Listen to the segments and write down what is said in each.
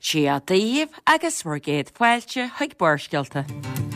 Si a daobh agus mar géad fáilte chuig buairscialta.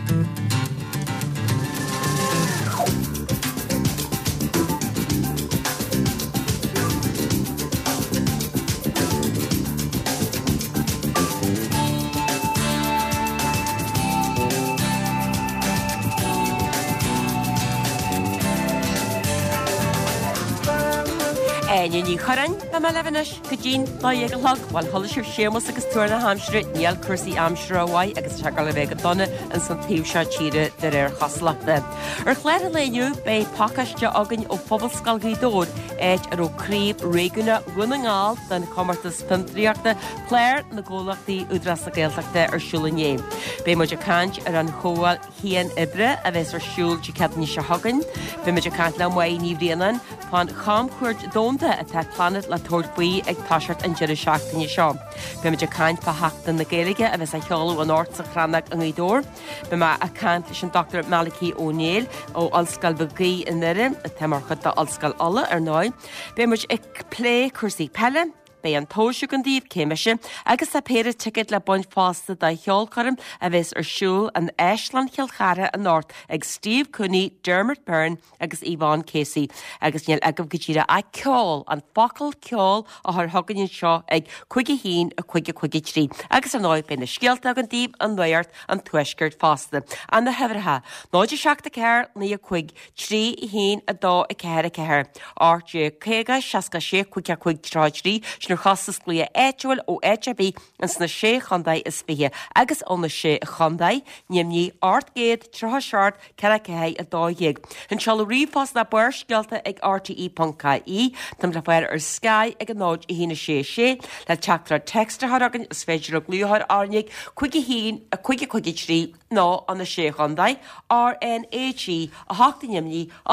Ní choran na me lehanis go dín dá ag an thug bhil thola sibh sémas agus túir na hamsre níl cuasaí amsre amhaid agus teagal le bheith go donna an san taobh se tíre de réir chaslachta. Ar chléir a léniu bé pacaiste agan ó phobal scalgaidóir éid ar ó críb réúna runangáil den commartas pintriíochta chléir na ggólachtaí údras a géalteachta ar siúlané. Bé muidir caint ar an choáil hían ibre a bheits ar siúl de ceadní se hagan, bé muidir caint le mhaid ní bhríanan pan cham chuirt dónta a te planet le tuairtbuí ag táisiart an deireadh seachtaine seo. Be muidir caint pa heachtain na Gaeilge a bheits a cheolú an áit sa chranach an Ghaidóir. Be ma a caint leis an Dr. Malachy O'Neill ó Olscail Bugaí in Nire, a temarchad de Olscail Alla ar náid. Be muid ag plé cuasaí pelle, bé an tóisiú an díobh céimeise, agus a péire ticket le buint fásta da cheolcarim a bheits ar siúl an Eisland cheolchara an North ag Steve Cooney, Dermot Byrne agus Yvonne Casey. Agus níl agam go tíre a ceol, an focail ceol a th thugann seo ag 5 a 5 trí. Agus an náid bé na scialta an díobh an nuirt an tuisgurt fásta. An na hefirtha, náidir seachta ceir ní a 5 trí a dó a ceir a ceir. Áirte céga seaca sé 5 trí nar chasas glia éitiúil ó éitabí an sna sé chundaid is fithe agus ónna sé a chundaid níimní art géad trotha seart ceiricéid a dóigh. An seall riomhás na buairscialta ag RTE.caí tam le bhair ar Sky ag an náid i hína sé le teachtar textar agan is féidir a glúthir ánig 5 a 5 trí ná an na sé chundaid RNHE a 8 níimní a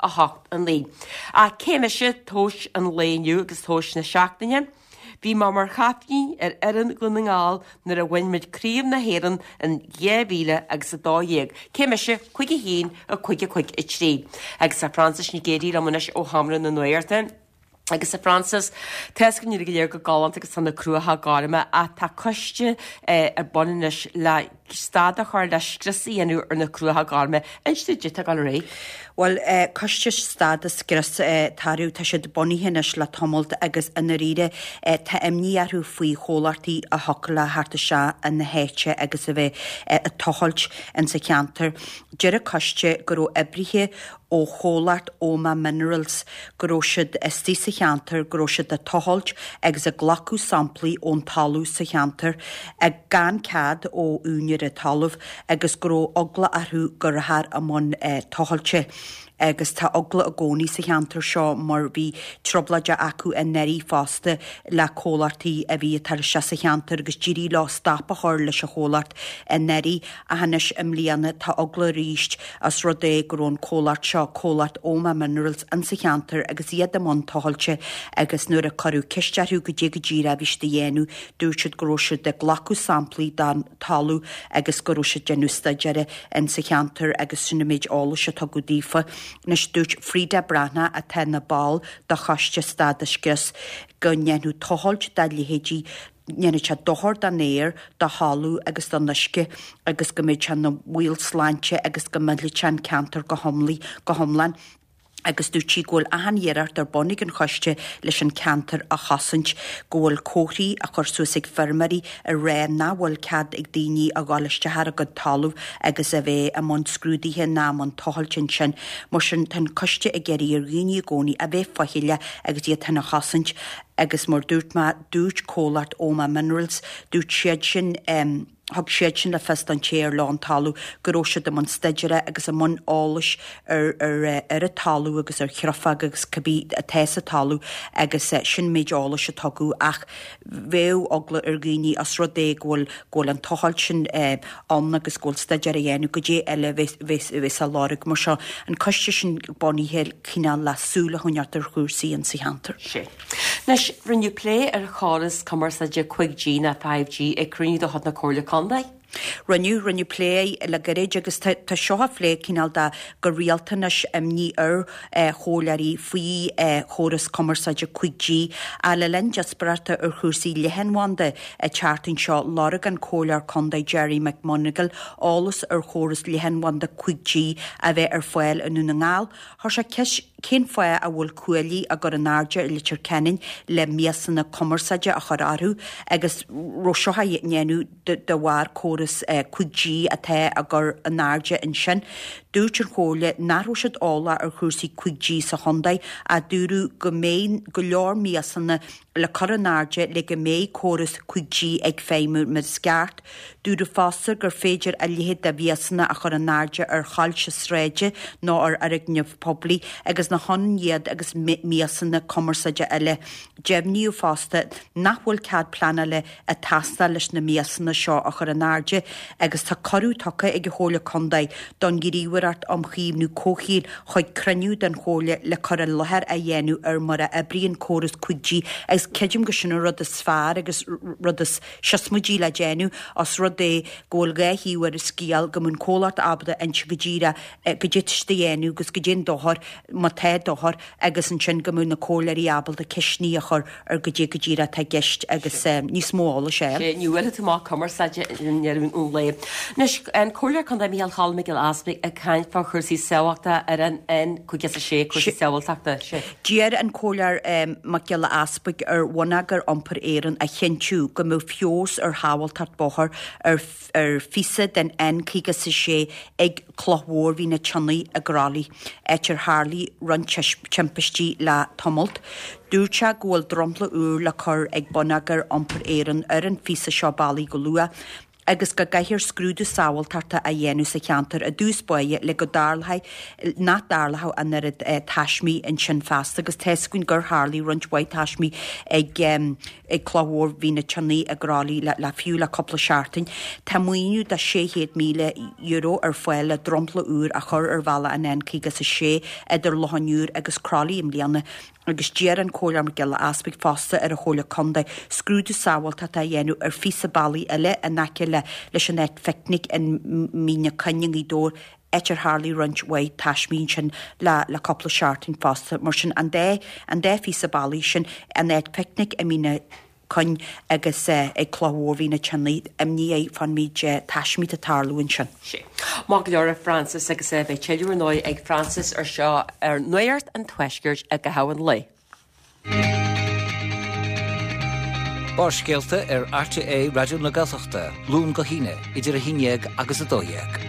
8 an lí. A céimeise tóis an léniu agus tóis na seachtaine. Bhí mar chafní ar an glunangáil nar a bhainmid críom na héan an 10,000 agus a 2,000. Céimeise 5 a 5 trí. Agus a Francis ní géirí ramunis ó hamran na nuirte. Agus a Francis, teascan níir go léir go gálant agus sanna cruatha gáirime a tá coiste ar boninis le stáda chuir leis scrisaí anú ar na cruatha gáirime. Einstú dita gal ré? Well, coiste stáda scris tarú tá siad boníthénis le tomult agus ina riide tá imníarú faoi chólartaí a hola harta se in na héite agus a bheith a tohailt in sa ceantar. Deire coiste go raibh ibrithe ó chólart óma minerals go siad istí sa cheantar go siad a tohailt agus a ghlacú samplaí ón talú sa cheantar ag gan cad ó úniar a talamh agus go ogla arthú go rathar amon tohailte. Agus tá ogla a gcónaí sa cheantar seo mar bhí troblaide acu in neirí fásta le chólartaí a bhí tar se sa cheantar agus ddírí lá stapa thir leis a chólart in neirí a hanis imlíana tá ogla ríist as rudé gurón chólart seo chólart óma minerals an sa cheantar agus iad amon tohailte agus nuair a carú cistearú go dé go ddíra bhís de dhéanú dúirsiid goróisiid de ghlacú samplaí dan talú agus goróisiid genústa deire in sa cheantar agus sinna méid ála se tá go dífa. Nes dúirt Frida Brana a tenna ball da chaiste stadascus go nenu tohailt da lihédí nenu se dohor da néir da halú agus da nuisce agus go méid na bhil sláinte agus go midli chan cantar go homlan. Agus dúirtí ggóil ahanhéarart ar bonnig an choiste leis an cantar a chasint ggóil cóthraí a chursúsigh fermarí a ré náhfuil cad ag daoine a gáilistethar a go talúh agus a bheith am an scrúdaithe ná an tohailte sin mar sin tan coiste a geirí ar riine gcónaí a bheith fahiile agus iad tanna chasint agus mar dúirt dúirt cólart óma minerals dúirt siad sin thug siad sin le fest an téir lán talú goróisiid am an steideire agus am an ális ar a talú agus ar chrofa agus cabbí a tésa talú agus sin méid ális a tugu ach bhéh ogla ar gcíní as rudé ggóil an tohailt sin an agus ggóil steideire dhéanú go dé eile bheits a láric mar seo an coiste sin boníthe cíneál lasúla chuneart ar chúrsaí an sa cheantar. Nes rinne lé ar cháras commerce de 5G na 5G ag cruní do hot na cóla condai? Runniu play le garéid agus tá seoha lé cíál da go rialtanas ní hólarí faoi choras commerceide chuigdí a le len jasparata ar chusaí lehenwanda a charting seo Lorigan cólar conda Jerry McMonigal álas ar choras lehenwanda chuigdí a bheith ar foiil in na ngáil. Thir se cén foiil a bhfuil cuailí a gur an náide litir cenin le miasanna commerceide a chorarú agus roiseocha dhéanú de bhhar choras chuigdí a the a gur an náide in sin. Dúirtir chóla náróisiid ála ar chusaí chuigdí sa Hondaid a dúrú go leor miasanna le coronáide le go méid choras chuigdí ag féimú mar sceart. Dúrú fásar gur féidir a lihéad a bhíasanna a coronáide ar chailse sréide nó ar arigneamh poblí agus na honan iad agus miasanna commerceide eile. Jebníú fásta nachhfuil cad plana le a tasna leis na miasanna seo a coronáide agus tá corú tucha ag hóla Condaid don giríhart am chiimnú cóchíl chuid cruniú den hóla le cor lethir a dhéanú ar mar a bríon choras chuigdí agus ceidim go sinna rud is sfar agus rud is seasmudí le déanú os rud é ggóil gaithíúar is scíal go mún cólart abda an si go ddíra go ditiste dhéanú gus go dén dóthir má té dóthir agus an sin go mún na cólarí abal a cisní a chur ar go ddíra tá geist agus níos móla sé. Níhfuil tú má commerceide nearún úlé. Nes an cólar chun míal Miguel Aspic a cain fá chusaí sehaachta ar an chuige a sé chusaí sehailteachta sé. Díar an cólar Miguel Aspic ar bhainagar ampar éan a chinú go mú fios ar háhailtart bóthir ar fisa den cíige sa sé ag chlóhór hí na tionnaí a grálaí éitir Harlí run timpistí le tomult. Dúirte ghfuil drompla úr le chur ag bhainagar ampar éan ar an fisa seo bailí go lua agus go gaithir scrúdú sáhailtarta a dhéanú sa cheantar a dús buide le go darlathaid ná darlatha an ar taismí in sin fast agus teiscuin gur Harlí runthhaid taismí ag chlóhór hí na tionnaí a grálaí le fiú le coppla seaartain. Tá muoinú de 600 míle euro ar foiil le drompla úr a chur ar bhela an cíige sa sé idir lohanúr agus crálaí im líana agus díar an cólar Miguel Aspic fásta ar a hóla Condaid scrúdú sáhailta a dhéanú ar fisa bailí eile a naice leis an fecnic in míne canning dór éitir Harlí runthhaid taismín sin le coppla seaartain fásta mar sin an dé fisa bailí sin an fecnic a míne chun agus ag chlóhór hí na tionnaí ní é fan míid taismí a tarlúin sin. Má go leor Francis agus bheith teilúr nói ag Francis ar seo ar nuart an tuisgurt a go hahan lei. Bárscéalta ar RTA Radio na Gaeltachta, Lún go híine, idir a híineag agus a dóiag.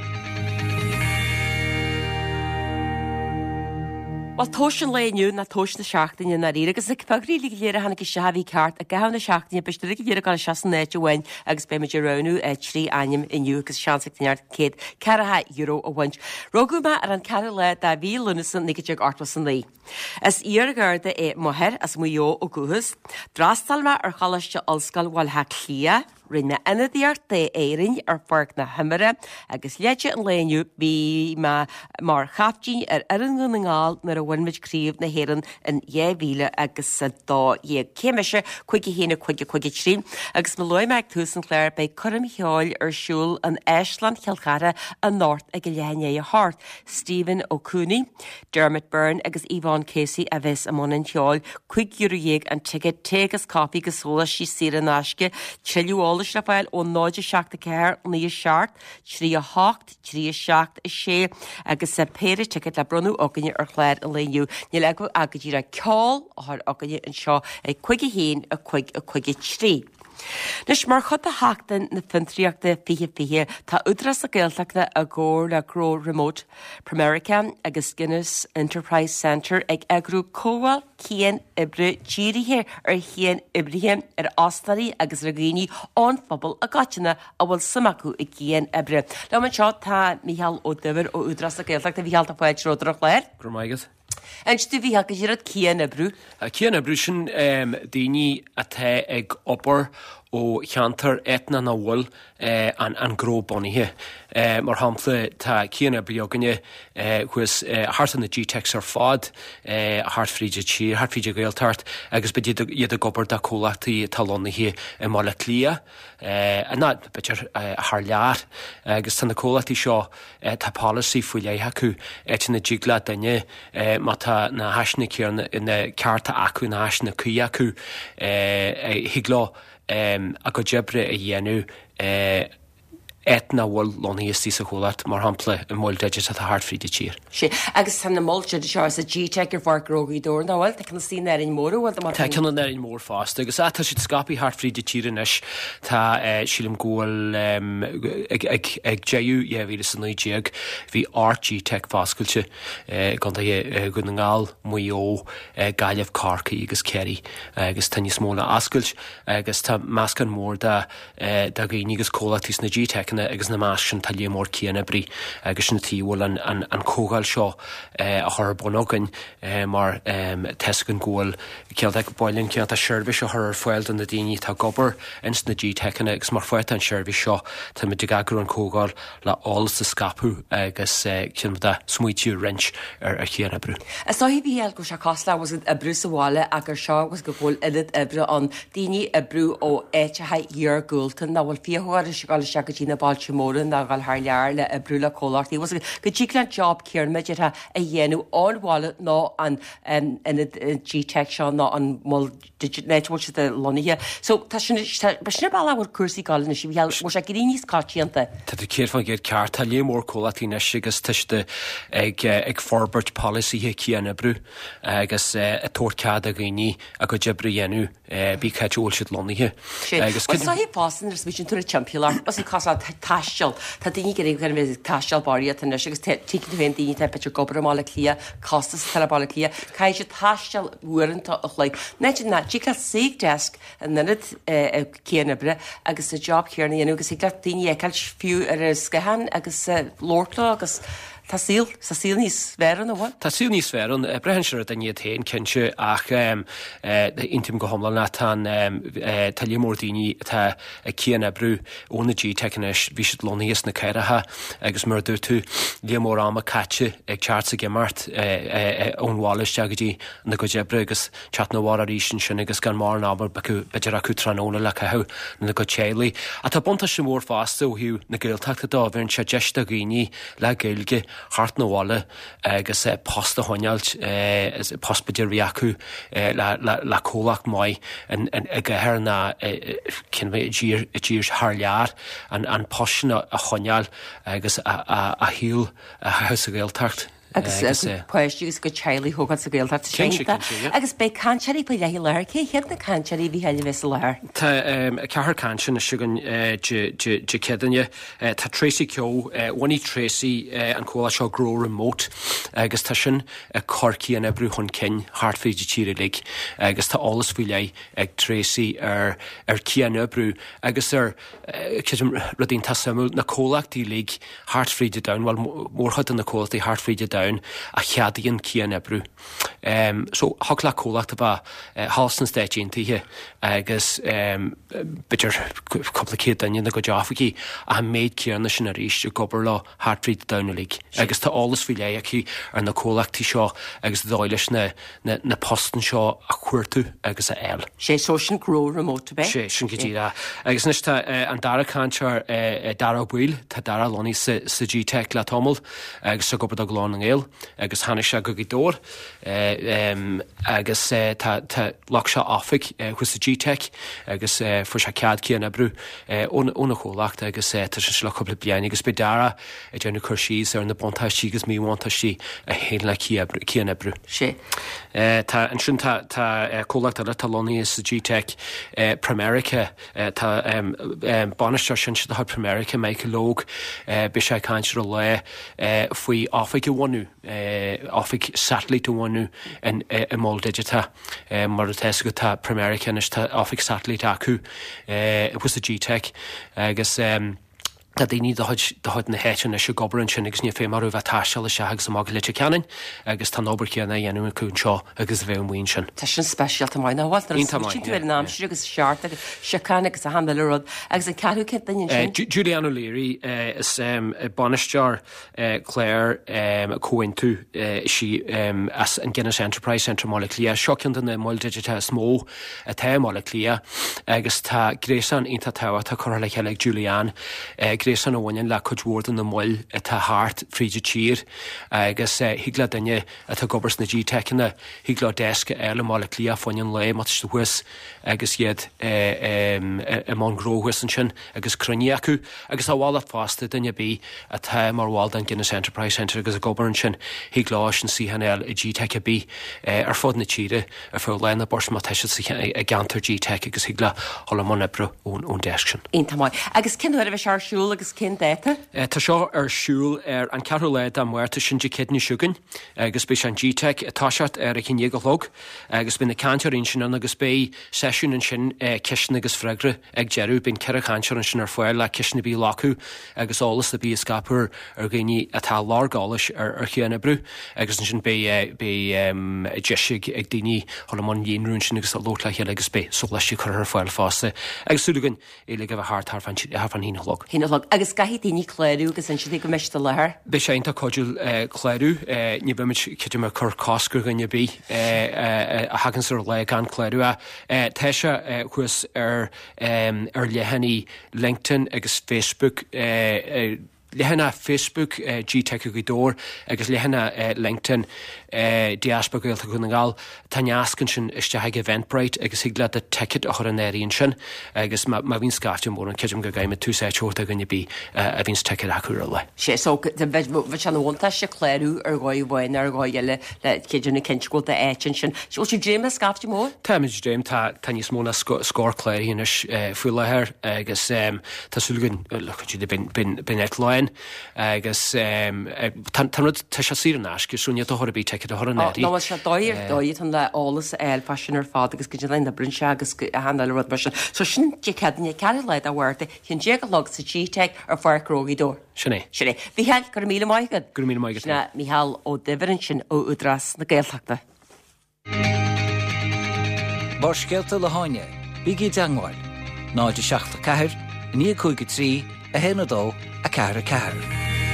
Well tósin léniu na tósin na seachtaine na rí agus fagríí léir a hanna sehí ceart a gahanna seachtaine beiste léir gan seasannéid bhain agus be meidir ranú trí aim inniu agus seansaíart céad €100 a bhaint. Rogúma ar an ceir le a bhí lunasan nigidir artlasan lí. Is íargarda é mothir as muo ó guhas, drástalma ar chalaiste olscail bhil ha clia, rinne inadíart é éirin ar farc na himire agus leide an léniu bí mar chafttíín ar an ngáil nar a bhainmid críomh na héan in dhéhíle agus sa dá céimiise chuige héna chuige trí agus me loimeid túsan chléir bei chum cheáil ar siúil an Eisland chealchara an North ag go lehanné a Hart, Stephen O'Cooney, Dermot Byrne agus Yvonne Casey a bheits am an cheáil €1 an ticket tegus cápi go sóla sí si an náisce tiúála le fáil ó 9 seachta ceir ní seart, trí a 8, trí a 7 a sé agus sa péire ticket le brunú aganine ar chléir a léniu. Ní le go agadí a ceáil áth aganine an seo ag chuige héin a chuige trí. Nes mar chud a hátain na fintriíochta fihe tá udras a Gaeltachta a ggóir le Grow Remote Primerica agus Guinness Enterprise Centre ag agrú cóhil cían ibre díirithe ar chéan ibrithe ar ástarí agus ragéní ón phobal a gatainna a bhfuil samachú i cían ibre. Le man seo tá Micheál Ó Dubhar ó udras a Gaeltachta bhíalta foiid ródrach léir. Gromaigas. Einstu bhí ha go dtíad cían ibrú? Cían ibrú sin daoine a the ag opar ó cheantar etna na bhfuil an gró bonithe. Mar hampla tá cíanna beagganne chus hartan na G-Tex ar fád hartfríide tír, hartfríide gailtart, agus be iad a gobar da cólachtaí talónathe mála clia. Na bitir th lear, agus tan na cólachtaí seo tá policy fuiile acu na jigla daine má tá na haisna céarna ina cearta acu na haisna cuí acu higlá a go debre a dhéanú etna bhfuil lonnaíos tí sa chólat mar hampla i mhil deide a hartfríide tír. Sé agus tan na mollte seo a G-Tech ar bhar grógaí dúr na bhfuil can sí éirin mór bhil Tá ceanna éirin mór fást, agus tá si scapaí hartfríide tír inis tá sílim ggóil ag déú éhhíle san nuideag hí G-Tech fáscailte gan go na ngáil muo gaiileh carcaí agus ceirí agus tanní smóna ascailt agus tá meascan mór da gaoine agus cólatís na G-Tech agus na más sin talí mór cíanna brí agus na tíhil an cógáil seo a thar bonógan mar tegan ggóil cealt ag bailinn ceanta seirbhís a thar foiil an na daoine tá gobar ins na G-Techna agus mar foiit an seirbhís seo tá mu gagur an cógáil le álas sa scapú agus ceanmda smuitiú rins ar chéanna brú. Is hí bhíal go se cosla was a brú sa bháile agur seo was go bhfuil iad ibre an daoine a brú ó éitethe dhear gúiltain na bhfuil fiúir se gáil se go dtína Baltimóran na gáil th lear le a brúla cólachtí was go ddíglan job céirrma a dhéanú áháile ná an G-Tech seo ná an mó network de loníthe. So sinna bailhar cuasaí gáilna si bhíal mar se gurí níos cátíanta. Tá céir fan géad ceart tá lé mór cólatí neis agus tuiste ag forbert policy cíanna brú agus a tóircead a gainí a go debre dhéanú bí ceúil siad loníthe. Agus hí fásan ar svísin túna championar as í cosá taiisteal tá daoine gur gan bhéh taiisteal barí tan agus tícin bhéon daoine te petir gobar mála clia costas talabála clia cai sé taiisteal uanta a chléig. Neidir na tíá sig desk an nunad céanna bre agus a job céarna dhéanú agus ag le daoine eáil fiú ar scahan agus lórlá agus Tá síl níos sféran bhhain? Tá síl níos sféran brehan se a iad héin cinse ach intim go homla na tá lémór daoine tá cíanna brú óna G-Technis bhí siad lonnaíos na ceirethe agus mar dú tú lémór am a caite ag teart a gemart ónháilis teagadtí na go debre agus chat na bhhar rísin sin agus gan mar nábar beidir acu tróna le cethú na go chéalaí. A tá bonta sem mór fásta ó hiú na gailteachta dá bhíonn se deiste gaoine le gailge hart na bháile agus posta hoinealt postbeidir bhí acu le cólach mai ag hear na dír th lear an posna a choineal agus a hiúil a heus a gailteacht. agus poistígus go tealaí thugad sa gailta agus be canseí pe lehí leir cé head na canseí bhí heile vis leir. Tá cethir cansin na sigan cedanne tá Tracy Keo bhaí Tracy an cóla seo gró remote agus tá sin corcií an ebrú chun cin hartfríide tíre lig agus tá álas bhí ag Tracy ar cían ebrú agus rudín tá samú na cólachtaí lig hartfríide dain bhil mórchad an na cólaí hartfríide dain a cheadaíon cían ebrú. So thug le cólachta bh hásan stéitíntaithe agus bitir complicéad daine na go deafaí a méid céarna sin a ríis gobar le hartfríide dainna lig. Agus tá álas bhí acu ar na cólachtaí seo agus dáiles na postan seo a chuirtú agus a eil. sé sin gró remote be? sé sin gotíra. Agus nes tá an dara cansear dara bhil tá dara loní sa G-Tech le tomol agus sa gobar a glán an éil agus hanna se go dór agus tá lech se áfik chu sa G-Tech agus fu se cead cían ebrú óna chólachta agus tá sin le coppla bliana agus be dara a déanú chuirsíos ar na bontáistí agus míhhaintaistí a héin le cían ebrú. sé. Tá an sin tá cólachta le talóní sa G-Tech Primerica tá banisteir sin se a Primerica Michaelóg be sé caiintear le faoi áfik go bhhaú áfik satellite bhhaú in mó digita mar a te go tá Primerica is tá áfik satellite acu was a G-Tech agus Tá daoine doid na héin se gobar an sinnigs ní fé marú bheith taiise le seag sa mág lite ceanin agus tá nóbar chéanna dhéanú cún seo agus bheith mhaon sin. Tá sin speisialt amhain bhil ná si agus seart agus seán agus a handal rud agus an ceú ce daon sin. Julian O'Leary is banistear Claire cóin tú si as an Guinness Enterprise Centre mála clia seocean na móildigite smó a ta mála clia agus tá grésan ínta táha tá chor le cheleg Julian grésan óhain le chudhórdan na móil a tá háart fríide tír agus higla daine a tá gobars na G-Techna higla desca eile mála clia fáin le mat huis agus iad man gróhuis an sin agus crunne acu agus áhála fásta daine bí a tá mar bháil an Guinness Enterprise Centre agus a gobar an sin higla sin CNL i G-Tech bí ar fád na tíre ar fá lena bors má teisi a gantar G-Tech agus higla hola man ebre ón deis sin. Intamáid. Agus cinhuiir a bheith searsúil agus cin déta? Tá seo ar siúil ar an ceú le am muirta sin de kidney sugan agus be an G-Tech táseart ar a cin log agus bin na cantearín sin an agus bé sesiún an sin ceisna agus fregre ag jeú bin ce cantear an sin ar foiil le ceisna bí lacu agus álas a bí scapúr ar gaiine atá lágáis ar chéanna brú agus an sin bé deisiigh ag daoine tholamán dhéonrún sin agus lóla chéile agus bé so leis chu ar foiil fásta agussúlagan éile go bh fan hílog. Hílog agus gaithí daoine chléirú agus an si go meiste lethir? Bé sé einta codúil chléirú ní bimid ciidir mar chur cásgur ganne bí a hagan ar le gan chléirú a teise chuas ar lehanní LinkedIn agus Facebook lehanna Facebook G-Tech go dór agus lehanna LinkedIn diaspa goilta chun gáil taneascan sin isteigh Eventbrite agus higla de ticket a chur an éiríonn sin agus má bhín scafte mór an ciidim go gaime tú séteirta gonne bí a bhín ticket acu le. Sé bheith an bhhaanta se chléirú ar gáid bhhain ar gáile le ciidirna cinscóil a éitin sin. Ó sé dréim scafte mór? Táid dréim tá níos móna scór chléiríonis fuileir agus tásúlagan le bin etláin agus tá sé sí an ás gus súne a thorabí te a hornaí. Ná se dóid an le álas eil fashion ar fád agus go le na brinse agus handal rud mar sin. So sin de ceadne ceir leid a bhharrta chin dé log sa G-Tech ar farróí dó. Sinné. Sinné. Bhí heil gur míle maigad? Gur míle maigad. Na Míhall ó Diverin sin ó Udras na Gaeltachta. Mar scealta le háine, bígí deangáil, náidir 74, 953, a héanadó a ceair.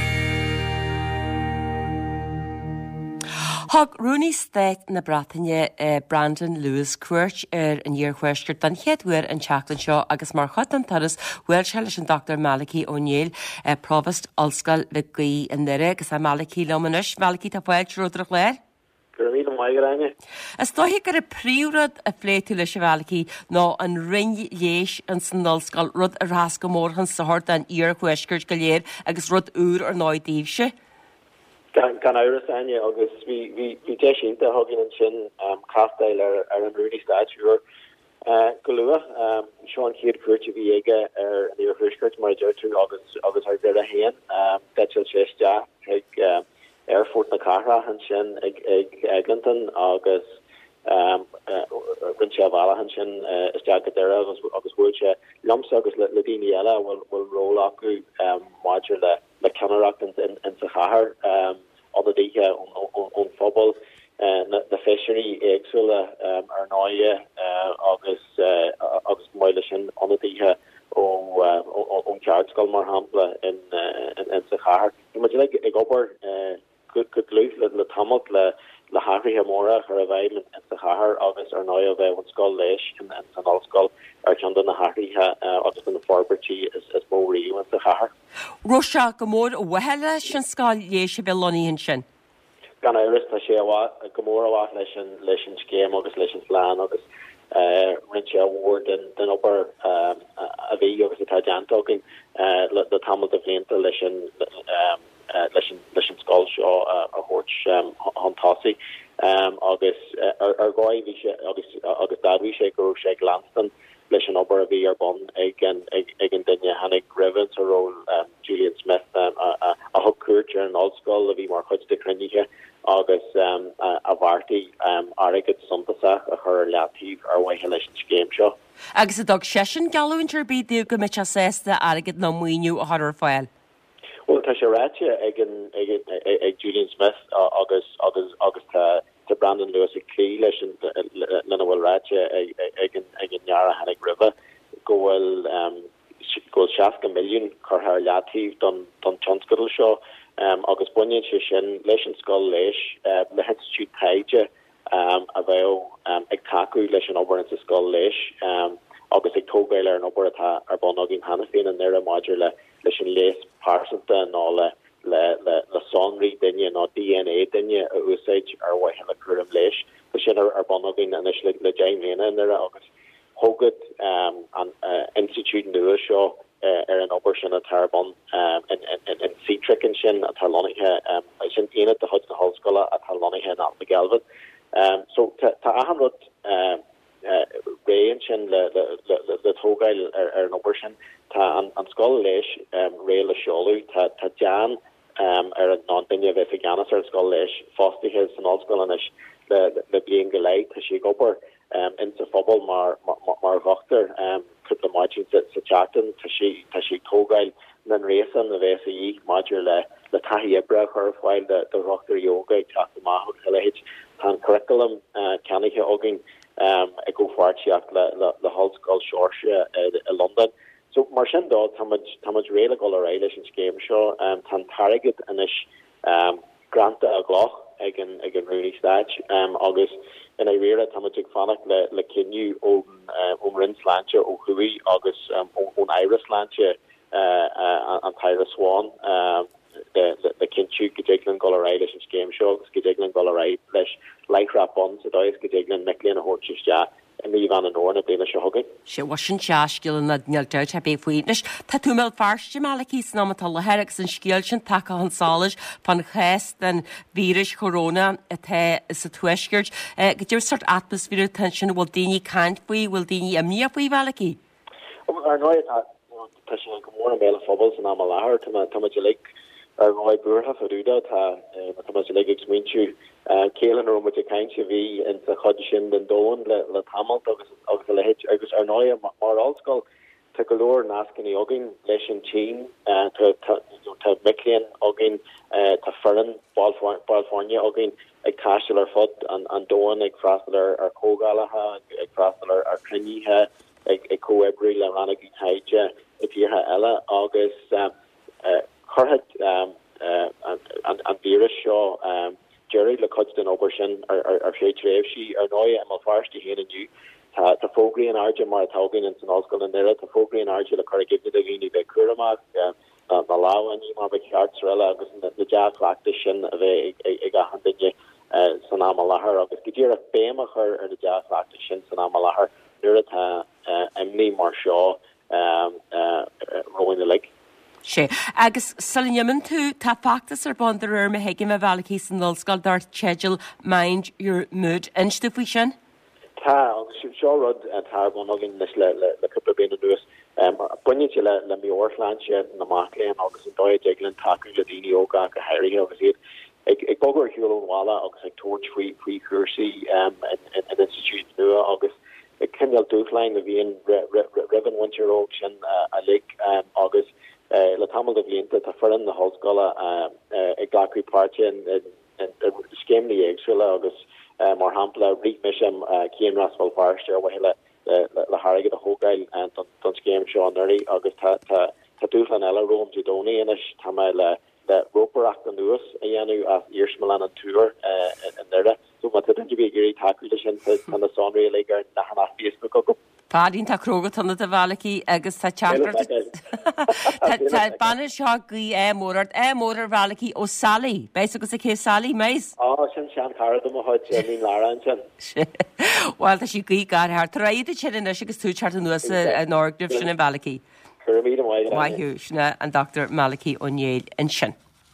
Thg Rooney State na Bratainine Brandon Lewis cuairt ar an dhearchuisgur don cheadhuiir an teachtain seo agus mar chut an taras bhfuil se leis an Dr. Malachi O'Neill Provost Olscoil le gaí an nire agus a Malachi Lomanis. Malachi tá bhfuil rúdra léir? Is dóhí gur a príúrad a phléitú leis Malachi ná an ring léis an san Olscoil rud a rás go mór an sahart an dhearchuisgur go léir agus rud úr ar náidíobse. Gan áras aine agus bhí deisiínta thuginn an sin craftail ar an Rooney Statue go luach seán chéad cuairte bhí aige ar an dhearchuisgurt mar deirú agus ar de a héan deil séiste ag airfort na cara an sin ag Eglinton agus rinse bhla an sin isteach go deire agus bhfuil se lomsa agus le daoine eile bhfuil ró acu maidir le ceanach in sa chathair aldadíthe ón phobal na fishery éagsúile ar náide agus maiile sin aldadíthe ón ceartscoil mar hampla in sa chathair. Ima ag obair go glúth le tamalt le háirithe móra ar a bheith in sa chathair agus ar náide a bheith an scoil leis in san Olscoil ar ceanna na háirithe agus in na forbertí is móríú in sa chathair. Rosa go mór ó bhheile sin sáil lééis be loníonn sin. Gan áras tá sé go mór bhá leis an scéim agus leis an phláán agus rinse award den opair a bhí agus atá deantógin le tamil a bhléanta leis an scoil seo a thuirt antásaí agus ar gáid agus dáhí sé go sé glanstan leis an obair a bhí ar bon ag an duine hanig Rivens aró Julian Smith a thug cuairte an Olscoil a bhí mar chuid de cruníthe agus a bhartaí agad suntasach a chur leatíh ar bhaithe leis an scéim seo. Agus a dog sesin galúintir bíú go me sésta agad nó muoinú a Har fáil. Well, tá sé ráte ag Julian Smith agus tá Brandon Lewis ag clí leis lena bhfuil ráte ag an neara hanig river gohfuil go 7 milliún chutha leatíh don tionscadal seo agus buine sé sin leis an scoil leis le Institute Taide a bheith ag taú leis an obair sa scoil leis agus ag tógail ar an obair ar bonagin hana féin an nera maidir leis an leis pársanta ná le sonrí dunne ná DNA dunne a úsáid ar bhaith hena cuam leis go sin ar bonagin an is le Jaimléna nera agus hógad an Institute nua seo ar an obair sin a tarbon in Seatrickin sin a talonithe sin aine de hud na hallscoile a talonithe ná na Galvin. So tá ahan rud réan sin le tógail ar an obair sin tá an scoil leis ré le seolú tá Jan ar an non-duine bheith fi ganas ar scoil leis fóstaithe san allscoil is le blion go leid tá si gobar in sa phobal mar bhachttar cúpla maidin sa chatan tá si tógail nan réasan a bheith í maidir le taí ebre chur fáil de rochtar yoga teach amach lehéid tá curriculum canige agin ag go fartiach le hallscoil seirse i London. So mar sin dá táid réile go a réile sin scéim seo tan targad inis granta a gloch ag an Rooney Stage agus in a rére táid fannach le cinniu ón Rinslánte ó chuí agus ón Irislánte an Tyra Swan le cinú godéglan go a réile sin scéim seo agus godéglan go a ré leis leichrap bon sa dóis godéglan melíon a hórtiste ní van an orna déna se hogin. Se wasin teascil na nealteid a bé faoinis. Tá tú mé farste meachí ná tá lehéireach san scéil sin take an sális pan chéist den vírus corona a the sa tuisgurt. Go dtíir sort atmosfér tension bhfuil daoine caiint faoi bhfuil daoine amní faoi bhealachí. Ar nóid tá sin go mór méle phobal san am láthir tá le ar nóid buartha farúda tá le exminú célan rom a kaintse vi in sa chod sin den doan le tamil agus le hit agus ar noia mar allscoil te galoor nasken ogin leis an team te Micklian ogin te ferrin Balfornia ogin ag tastel ar fod an doan ag frastal ar cógalaha ag frastal ar crinnihe ag coebri le ranagi taide if you ha ella agus chorhet an virus show Jerry le Cudston Obershin ar sé tréfsi ar noia am farsti hen aniu tá fogri an arja mar tagin in san allscoil an nera tá fogri an arja le corrigibni a gini be kuramach na law an mar be chartrella agus na jaachfacta sin a bheith ag a handinne san am lahar agus godir a bémachar ar na jaachfacta sin san am lahar nera tá imni mar seo roin the leg. sé agus salman tú tá factas ar bandar me heigim a bhealachí san allscoil dart tedal mind your mood instufui sin? Tá seo rud tarbon agin leis le cúpla bliana nuas buine le miorláse na Maclean agus an dóid eglan taú le daoine óga go heirí agus iad ag bogur hiúlhála agus ag toirt faoi chuirsaí an institute nua agus ag cinneal dúchlein a bhíon ribbon winteróg sin a lig agus le tamil de blianta tá ferran na hallscoile ag gacrí páirte an scéimní éagsúile agus mar hapla ri misisiam cían rasfal farste a bhile le harige a hógail don scéim seo nuirí agus tá dúchan eile rom judóní inis tá le roperach an nuas a dhéanú as írsmal an túr an nere so mat be gurí takeú sin an na sonraí le na hanna Facebook go. Fádín tá croga tanna a bhealachí agus tá teachtar banna seo gaí mórar bhealachí ó Sally. Béis agus a cé Sally méis? Sin sean cara do háid lín lára an sin. Bhil tá sí gaí garthart. Tá iad sin agus túteart an nuas an ágribh sin an bhealachí. Waithú sinna an Dr. Malachy O'Neill in sin.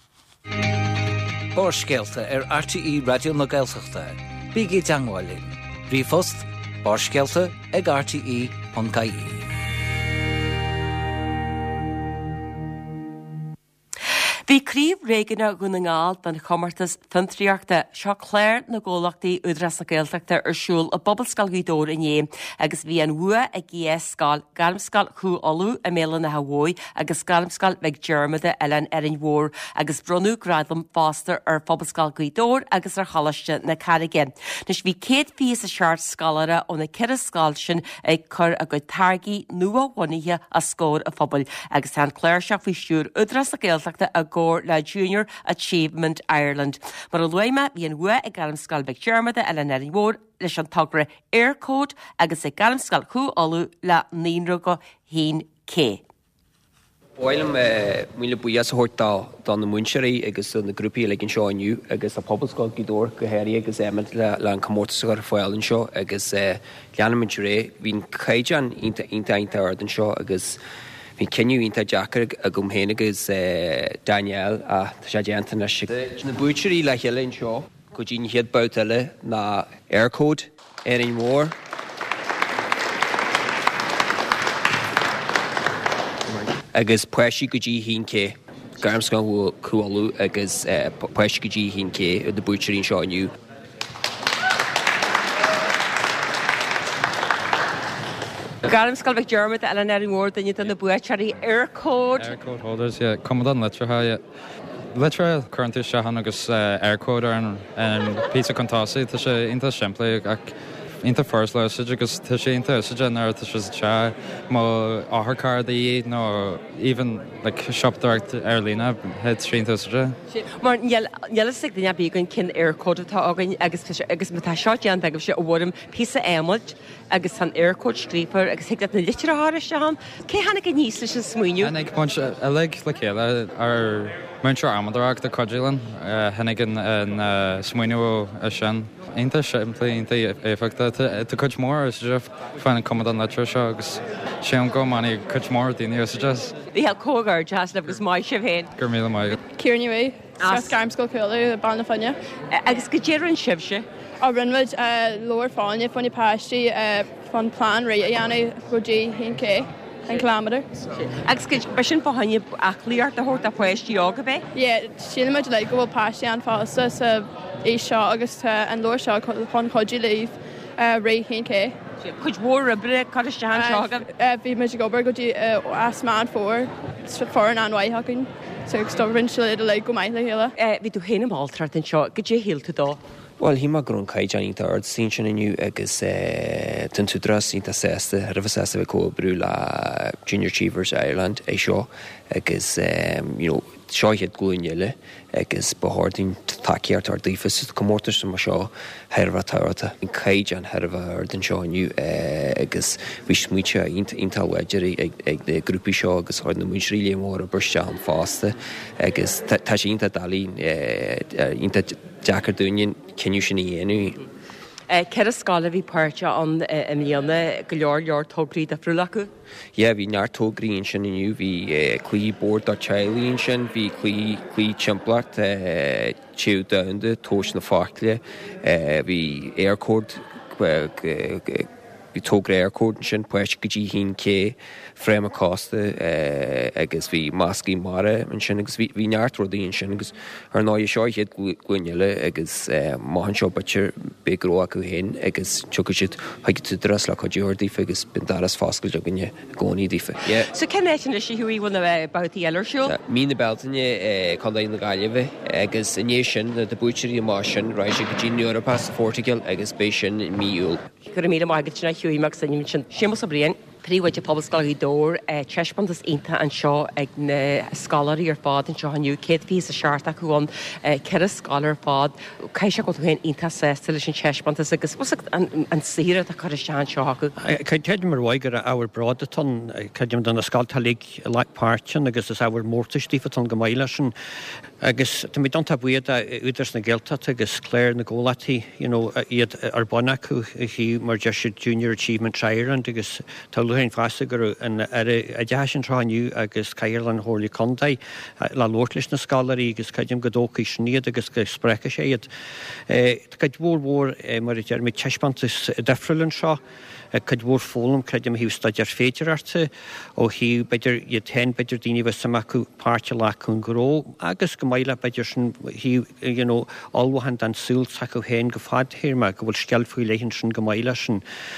Bórscéalta ar RTE Radio na Gaeltachta. Bígí Dangwálin. Brífost Bórscéalta ag RTE.ie. Bhí críomh réigeanna gona ngáil don chomartas fantriíochta seo chléir na ggólachtaí údras na Gaeltachta ar siúl a bobbal Ghaidóir inné, agus bhí an bhua a gíes scáil galamscáil chu olú a méla na Hawaii agus galamscáil meag Germada Ellen Erin War agus brunú gradlam fáster ar bobbal Ghaidóir agus ar chalaiste na Carige. Nus bhí céad fís a seart scalara ó na cead scáil sin ag chur a go targaí nua bhainithe a scór a phobal agus an chléir seach bhí siúr údras na Gaeltachta a gór le Junior Achievement Ireland. Mar a luime bhí an bhua ag galamscáil meag Germada Ellen Erin War leis an tagra aircode agus ag galamscáil chu olú le 9 Bhilm míle buías thuirtá don na muinseí agus na grúpií le an seo aniu agus a poblscoil Ghaidóir go héirí agus éimiid le an commórtas ar fáilinn seo agus leanamint ré hín caiidean ínta ardan seo agus hín ceniu ínta Jackar a gomhéine agus Daniel a sé déanta si. Na buinseí le heile seo go dín hiad bout eile na aircode Erin War. Agus poisi go dtí hín cé galamscáil chuolú agus poisi go dtí hín cé de buiteín seo aniu. Galamscáil meag Germada Ellen Erin War daine na buacharí aircode. Aircode holders, yeah. Commandant letra Literal currently sehan agus aircode an pizza contasi tá sé inta siimplé ach inta first le agus tá sé inta ar tá sé te má áthcar daí nó even like shop direct Airlína head sínta sé. Mar neala sig daine bígann cin aircode tá agan agus mátá seo dean agus sé bhrim písa éimeid agus an aircode strípar agus hiag na litir áiriiste ham. Cé hanna go níos leis an smuoinú? Hannig bunch le chéile ar Muintir Amadorach de Codgillan, hennig an smuoinú a sin. Inta siimplí inta éfachta tá cuid mór is just fanna commandant letra seo agus sé an go manna cuid mór daoine is just. Bhí heag cógar jazz agus mai sibh héin. Gur míle mai. Ciarní Way, Scarmscoil Coolú, Banna Funne. Agus go déirann sibse? Á rinmuid Lower Fáinne fanna páistí fan plán ré a dhéanana go dtí hín cé. An kilometer. Agus go sin fáinne achlíart a thuirt a poistí ága bheith? Yeah, síimiid le go bhfuil páistí an fásta sa é seo agus an leir seo chun chodí líh ré hín cé. Chuid mhór a bre chuiste an seága? Bhí mu gobar go dtí asmán fór an anhaithacinn, so stobrin se le go maiile héile. Bhí tú héanam áltart an seo, go dé héalta dá? Well, hí mar grún caiideanínta ard sin sin aniu agus den túdras ínta sésta rih sésta bheith có brú le Junior Achievers Ireland é seo agus seoiad glúinile agus bethirdaín takeíart ar dífas commórtas mar seo heirmh táirta in caiidean heirmh ar den seo aniu agus bhí smuoite intalhaidirí ag de grúpi seo agus chuir na muisrí lémór a burste an fásta agus tá sé ínta dalín ínta Jackar dúin ceniu sin í dhéanú. Cead a scála bhí páirte an mlíana go leor tógraí a friúla acu? Yeah, bhí neart tógraíonn sin iniu, bhí clí board ar teilíonn sin, bhí clí timpplacht tíú damhanda tóis na fáclia, bhí aircode bhí tógra aircode sin pois go dtí hín cé fréim a cásta agus bhí máscaí mara an sin agus bhí neart rudaíonn sin agus ar náid seo héad gúineile agus maihan seo bitir begró acu héin agus tucha siad haigh tú dras le chuideúir dífa agus bin daras fáscail doganne gcónaí dífa. So cenéis sin is hiúí bhna bheith bautí eilersúil? Mína beltaine chudaí na gaiileh agus iné sin na de buitirí má sin ráise go dtí Europa sa Portugal agus bé sin míúil. Gur mí maigad sinna hiúíach san sin sémas a blion. Príomhaid a poblscoil Ghaidóir treispantas ionta an seo ag na scalarí ar fád an seo aniu céad fís a seart acu an cead a scala ar fád caiise go héin ionta sésta leis an treispantas agus an sire a chuir an seo acu. Caiid mar bhaig ar áhar bradatón caidim don na scaltalíg lepáirtin agus is áhar mórtastífatón go maiile sin agus tá mí donta buiad a údars na Gaeltacht agus cléir na ggólatí iad ar bonna acu hí mar de Junior Achievement Ireland agus Luhain Fasagur and a Jashin Tranu agus Cairlan Horley Condai, La Lortlish na Scalarí agus Kajim Godoki Snead agus Spreka Shade. Kaj World War Marijermi Cheshpantis Defrilan Shaw. chud bhór fólam credim híh staidir féidirarte ó hí beidir i ten beidir daoine bheith sama acu páirte le chun goró, agus go maiile beidir sin hí alhahan an súil acu héin go fad hirma go bhfuil scealfuí leihann sin go maiile sin.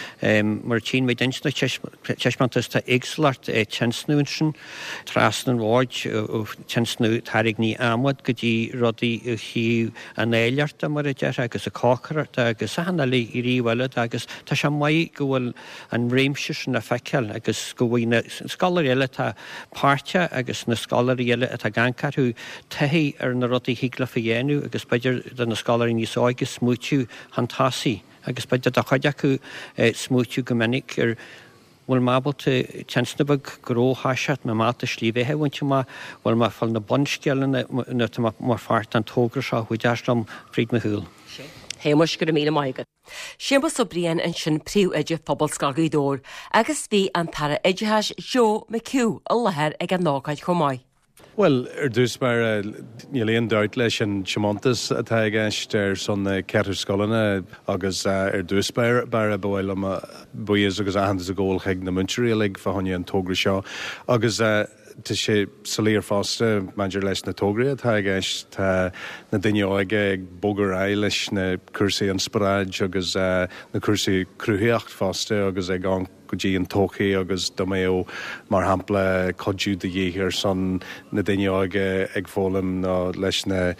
Mar tí mé densna teismantas tá éagslart tensnúin sin tras an bháid ó tensnú tarig ní amad go dtí rudaí hí an éilearta mar a dear agus a cácarta agus a hanna le i ríhile agus tá se mai go bhfuil an réimse sin na feiceal agus go bhfuoine scalar eile tá páirte agus na scalar eile a gancarú taí ar na rudaí hígla fa dhéanú agus beidir den na scalar níos áigus smúitiú hantásaí agus beidir a chuide acu smúitiú go minic ar bhfuil mábalta tensnabag gróthaiseat na máta slíbhéthe bhainte má bhfuil má fáil na bonscealna mar fart an tógra seo chu deaslam fríd na húil. Héimeis go mí maigad. Siamba so bríon an sin príú idir phobal scagadóir, agus bhí an tara idirtheis seo me ciú a lethir ag an nácaid chomáid. Well, dús mar níléon dát leis an semantas atá gceist son ceir scolanna agus dús bar a bhfuil am buíos agus ahananta a ggóil cheag na munteirí ag fahanne an tógra seo agus Tá sé salíar fásta maidir leis na tógraí atá gceist tá na duine áige ag bogar é leis na cursaí an spráid agus na cursaí cruthíocht fásta agus ag an go dtí an tóchaí agus do mé ó mar hampla codú de dhéhir san na duine áige ag fólam ná leis na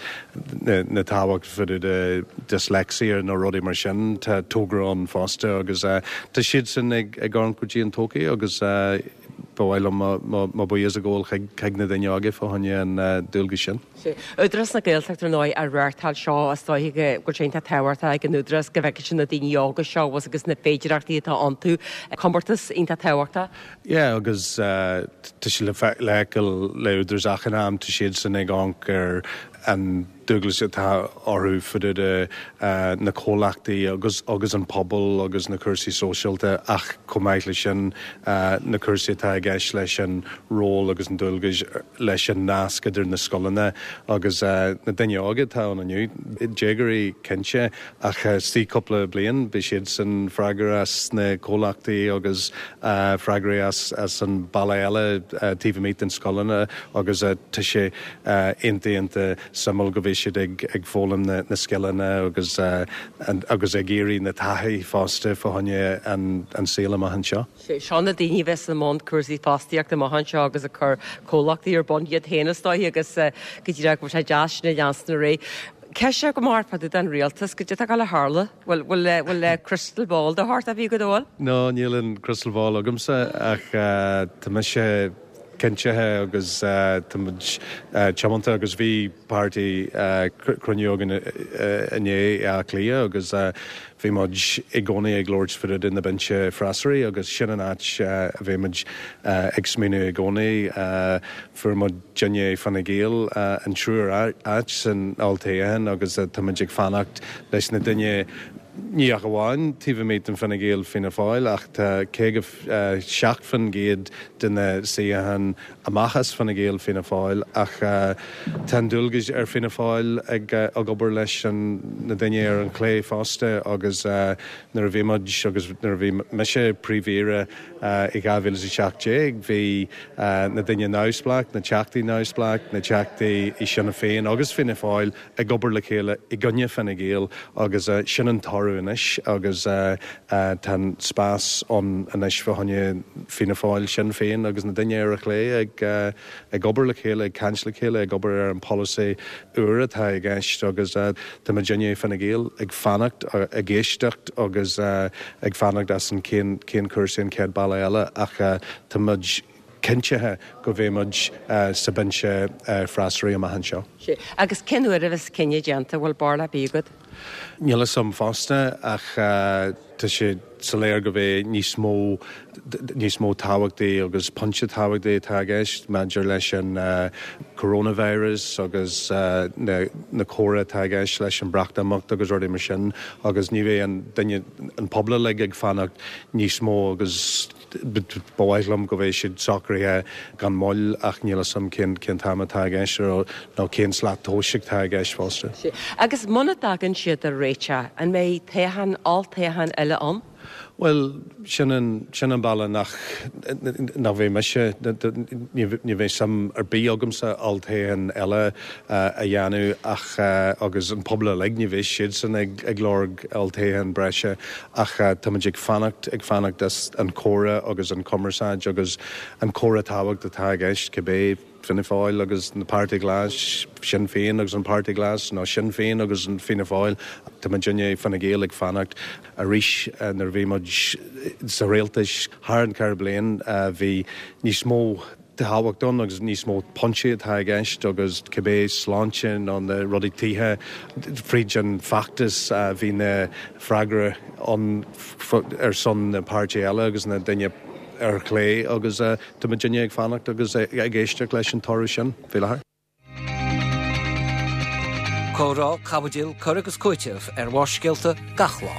táhacht fuidir de dyslexia nó rudaí mar sin tá tógrán fásta agus tá siad san ag an go dtí an tóchaí agus bhfuil má buíos a ggóil cheag na daine áige fáhanne an dúilga sin. Udras na ggéilteachtar ná a ruirtáil seo a stáithe go sé tehairta ag an udras go bheice sin na daine ága seo was agus na féidirachtaí atá antú comportas ínta tehairta? Yeah, agus tá si le údras achan am tá siad san ag gur an Douglas atá orthú fuidir na cólachtaí agus an pobl agus na cursaí sóisialta ach comáid lei sin na cursaí atá gceist leis an ról agus an dulgas leis an nasc idir na scolanna agus na daine ágad tá an aniu. Dégurí cinse ach sí coppla blion be siad san freigar as na cólachtaí agus freigar as an balla eile tíomh míid an scolanna agus tá sé inta samol go bhí siad ag fólam na scealanna agus ag géirí na taithaí fásta fáhanne an síla maithan seo. Seán na daoine bheits na món cursaí fástaíach na maithan seo agus a chur cólachtaí ar bondiad héanastáí agus go dtí go sé deasna deasna ré. Ceise go márpad den rialtas go dtí le hála bhfuil le crystal ball de háart a bhí go dháil? No, nílann crystal ball agamsa ach tá me sé cinntethe agus teamanta agus bhí pártaí cruniógan ané a clia agus bhí muid i gcónaí ag Lords fuidir in na bense freisaí agus sin an áit bhí muid ag smíú i gcónaí fuair muid déine fanna géal an trúr áit san altaíon agus tá muid ag fannacht leis na duine ní a bháin tíh méid an fanna géal fina fáil ach tá cé seach fan géad duna siahan amachchas fanna géal fina fáil ach tá dulgas ar fina fáil ag obair leis na daine ar an clé fásta agus nar a bhí muid agus nar a bhí meise príomhíre i gáhfuil sa seachtdé bhí na daine náusplaach na teachtaí náusplaach na teachtaí i sinna féin agus fina fáil ag obair le chéile i gunne fanna géal agus sin an inis agus tan spás an inis fahanne fina fáil sin féin agus na daine ar a clé ag obair le chéile ag cains le chéile ag obair ar an policy uair atá ag gceist agus tá ma déine fanna géal ag fannacht a géisteacht agus ag fannacht as an cén cursaí an céad bailla eile ach tá muid cinntethe go bhé muid sa bense freisaí a maithan seo. Agus cinúir a bheits cinne déanta bhfuil bar le bígad? Níla sam fásta ach tá sé sa léir go bheith níos mó táhachtaí agus ponse táhachtaí tá gceist maidir leis an coronavírus agus na córa tá gceist leis an brachtamach agus ruirdaí mar sin agus ní bheith an duine an pobla le ag fannacht níos mó agus bhhaithlam go bheith siad sacraithe gan moll ach níla sam cin táime tá gceist nó cén slátóiseach tá gceist fásta. Agus muna dagan siad a réite an mé téhan áiltéhan eile an? Well, sin balla nach bhé me se ní bhéh sam ar bí agamsa altaithe eile a dhéanú ach agus an pobla le ní bhéh siad san ag glórg altaithe an breise ach táid ag fannacht an córa agus an commerceáid agus an córa táhacht atá gceist cibé Fianna Fáil agus na Páirtí Glas, Sinn Féin agus an Páirtí Glas, nó Sinn Féin agus an Fianna Fáil, tá Dinne Fanna Gael ag fannacht a ríis nar bhí muid sa réaltais thar an ceir bliain bhí níos mó de háhacht don agus níos mó ponche atá gceist agus cibé sláinte an rudí tithe fríd an factas hí na freigra ar son na páirtí eile agus na duine ar clé agus tá Dinne ag fannacht agus ag géisteach leis an toir sin féile. Córá cabadil chur agus cúiteh ar bhaiscéalta gachlá.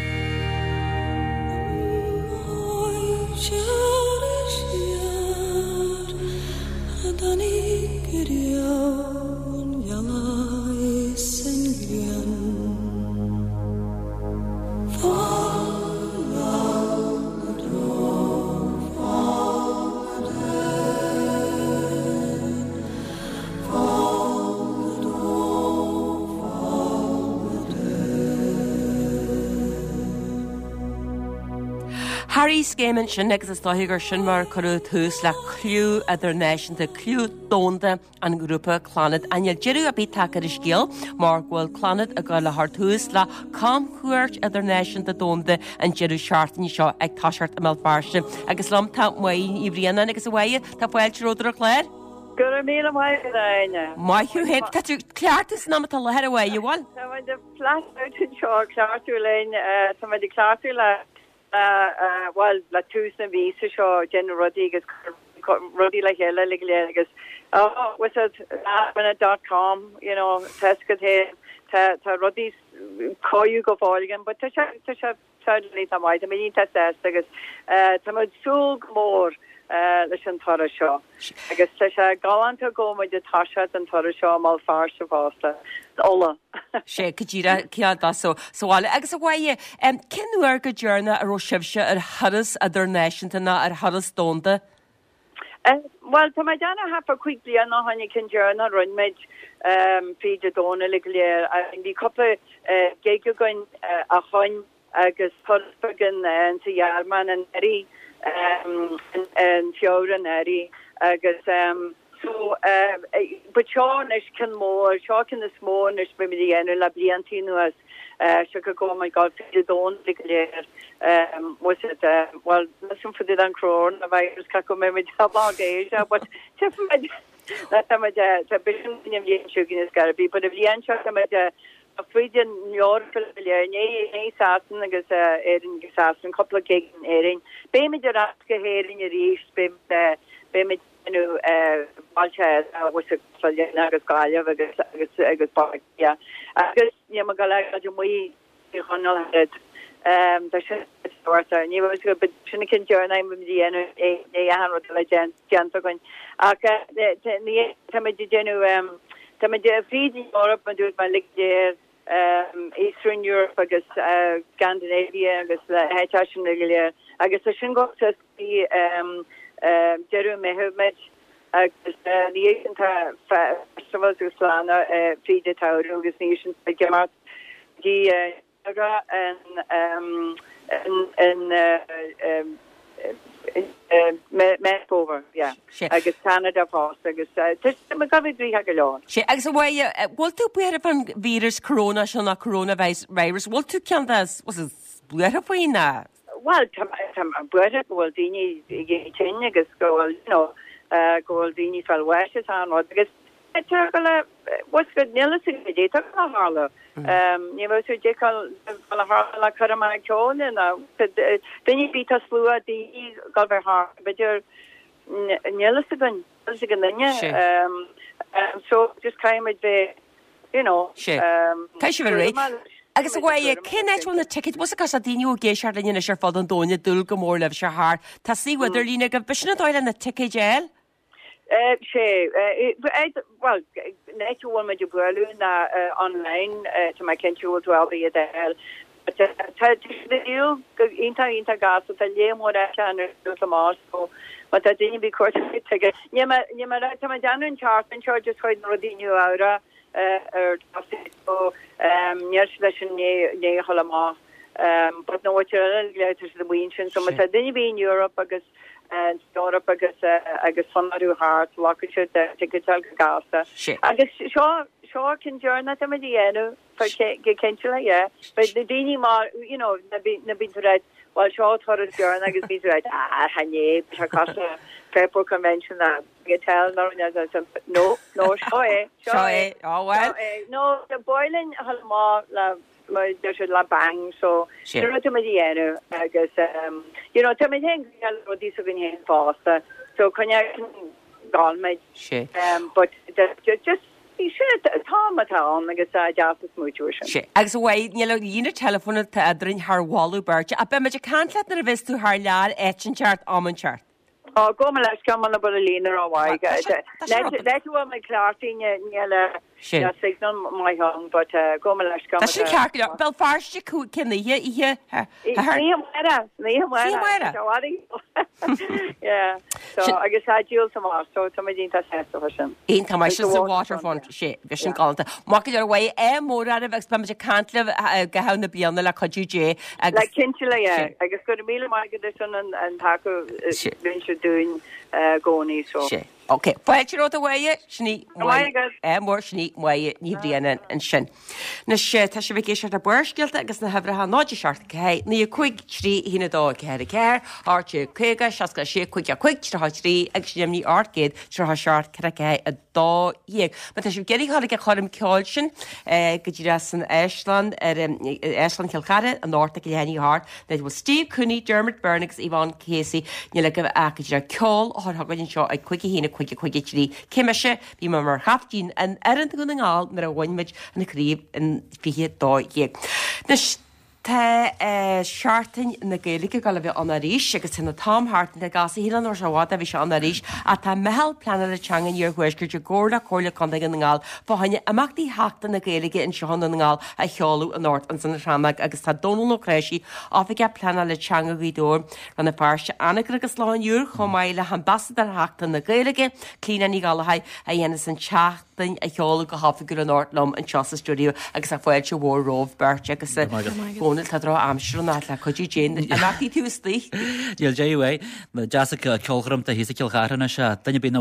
Harry Scaman sin agus is dáhigur sin mar chuú túús le clú idir náisianta clú dónda an grúpa clanad aine jeú a bí take is scéal mar ghfuil clanad a go le hartúús le cam chuirt idir náisianta dónda an jeú seaartní seo ag táseart am farse agus lom tá muí í bhríanana agus bhhaide tá bhfuilteróidir a chléir. Gur mí amhaine. Maithú hen tú cleartas ná tá lehead bhhaile bháil? Tá de flat seo cleartú lein tá de cleartú le well la túsna ví seo Jen Rodriguez rudi le heile le agus was it.com test tá rudí coú go fáigen, but tá lí am maid a mí test agus tá súg mór leis an tar seo agus tá se galanta go de taise an tar seo má far se fásta óla. sé go ddíra ceadá soáile agus a bhaide cinúar go dúrna a roisibse ar thuras idir náisianta ná ar thuras dónda? Well, tá mai deanna hafa chuig blian ná hanig cin dúrna runmeid féidir dóna le léir a bhí coppla géige goin a chuin agus thugan an sa jaarman an eri an fiora an eri agus but Sean is can mór Sean is mór is be mi ennu la bliantinu as se go my god don léir was it well listen for the an cron a virus ka go me tabagé but bigin is gar be but if lien a Fredian Yorkné sasen agus erin gesasen couple of gig erin be me raske hering a ri be me balcha was agus galia agus park ja agus ni ma gal moi honnel het ni was sinnikin journey die han gent goin genu feeding Europe and do it my lig there Eastern Europe agus Scandinavia agus regular agus sin go be Jeru mehumed agus the festivals Uslana Frida Tauru agus nation gemart die over agus Canada fast agus gaví ha lá. sé agus bhhaide bhil tú buir an vírus corona se na coronavirus bhil tú cean was buir a faoine? Well buir bhil daine te agus gohfuil gohfuil daine fel we an agus was go nile dé hála ní dé hála chu mai ceáin duine bí a slúa dí gal haar beidir nile gan linne so just caiimid be Cai se bhar ré. Agus bhhaide cinnéitúil na ticket was a gas a daoine géisiart líine se fád an dóine dul go mór leh se th Tá síhaidir lína go bisna dáile na ticketgéil? sé well netúil me buú na online to my kenúil be hel inta gas a lémór an más so wat a dinne be ko ma Janan chart an charges chuid rodíniu ára ne choá but no wat le the win so ma dinne be in Europe agus Europe agus fanú hart lo titel gasa agus seo cin journal am dhéanú ge kenle but the déine mar na bí red well seo thor journal agus bí red hanné cos Fairport Convention get tell no seo no the boiling hall la there la bang so dhéanú agus te dí vin hen fásta so kann gal me but just tá agus deas múú. Agus bhhaid níle lína telefóna adrinn thwalú birte, a be meidir canlaat na a bhís tú th lear étinseart ammanseart. Go me leis go man a bud a línar áhaig. Le me clátíine níle signal mai hang, but go me leis go. Tá sin cear bel farste cinna ihe Yeah, so agus dúil sam so tá dínta sé sin. Ein tá sin sa waterfront sé bheit sin gáilta. Má ar bhha mór a bheits be meidir cantleh go hena bíanana le chodúé le cinnte agus go míle mai go sin an taú vinse dún gcónaí so. Ok, Poitir ó bhhaie sní mór sní muie ní bhríana an sin. Na sé tá se bh géisiart a buircilta agus na hebretha náidir seart cé, ní chuig trí hína dó céir a céir, áte chuige seaca sé chuig a chuig trí agus déimní artgéad trtha seart ce a dó dhéag. Ma tá sib geirí hála a chum ceáil sin go dtí san Eistland Eistland Kilcare an áta go léanaí hart, na bhfuil Steve Cooney, Dermot Byrne Ivan Casey ní le go bh idir ceol áthgainn seo ag chuige hína chuige trí céimeise bhí mar haftíín an an go ngáil nar a bhainmeid na críomh an fihe dóhéag. Tá seaartain na Gaeilge gal bheith anna ríis agus sinna támthart na gas hílan or sehád a bhí se anna ríis a tá mehel planar a teangan ar chuisgur de ggóla chola conda an ngáil fáhaine amachtaí heachta na Gaeilge in sehanna ngáil a cheolú an áirt an sanna ramag agus tá donal nó créisi áfige planar le teanga bhídó an na páirste annagur agus láinúr chomáile ambassador heachta na Gaeilge clína ní galhaid a dhéana san teachtain a cheolú go hafagur an áirtlam an Chasa Studio agus a foiil se bhór róh beirt agus tá rá amsúna le chudí dé aachtaí tú slí. Díal déhha me deasa ceolchram a hí ceolcharna se danne bí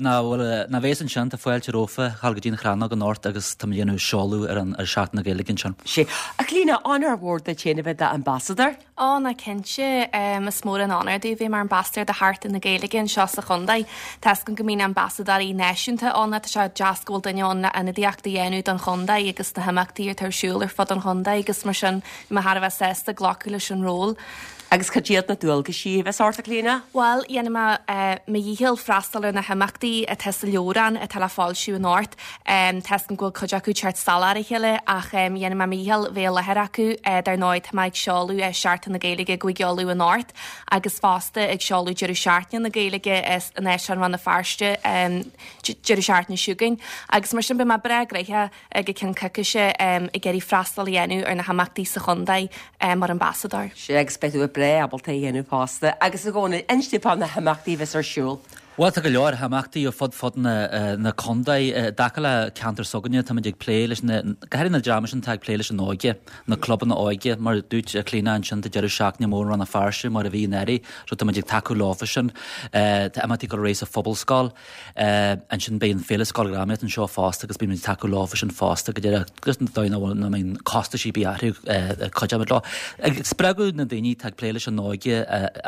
na bhééis an sin a foiilte rófa chaga dín chrána an áirt agus tá dhéanú seáú ar an seaach na Gaeilginn sin. sé a clína anarhór a chéna bheith ambassador? Na cinse is mór an anar dú bhí mar ambassador de hart in na Gaeilginn seo a chundaid Tes go mín ambassador í neisiúnta anna se jazzgóil daine ina dtíachta dhéanú an chundaid agus na haachtaí tarsúlar fod an chundaid agus mar sin har bheith sésta gglacula an ról. Agus cadíad na dúilga sí bheith áta lína? Well, dhéanama mé díhil freistal na haachtaí a te leoran a tal fáilisiú an áirt te an ghil chuide acu teart salar a chéile ach dhéanama míhil bhé lethir acu dar náid maid seáú seaartta na Gaeilge go geolú an áirt agus fásta ag seáú deú seaartne na Gaeilge is an éis an na farste deú seaart na siúgain agus mar sin be mar bre greithe go cin cuise i ggéirí freistal dhéanú ar na haachtaí sa chundaid mar ambassador. sé agus beú bre abalta dhéanú pásta agus a gcóna instipá na haachtaí bheits arsúl. Well go leor haachtaí ó fod na condaid dacha le cantar soganne tá ag pléiles gaiir na Jamesin teag pléiles an áige na clubban na áige mar dút a clína an sin dearú seach na mór an na farse mar a bhí neirí so tá ag taú láfa sin tá amatí go rééis a ffobalscáil an sin béon félascáil graméid an seo fásta agus bí taú láfa sin fásta go gus dainehil na mén costa sí bearú chuideid lá. Ag spreú na daoine teag pléiles an náige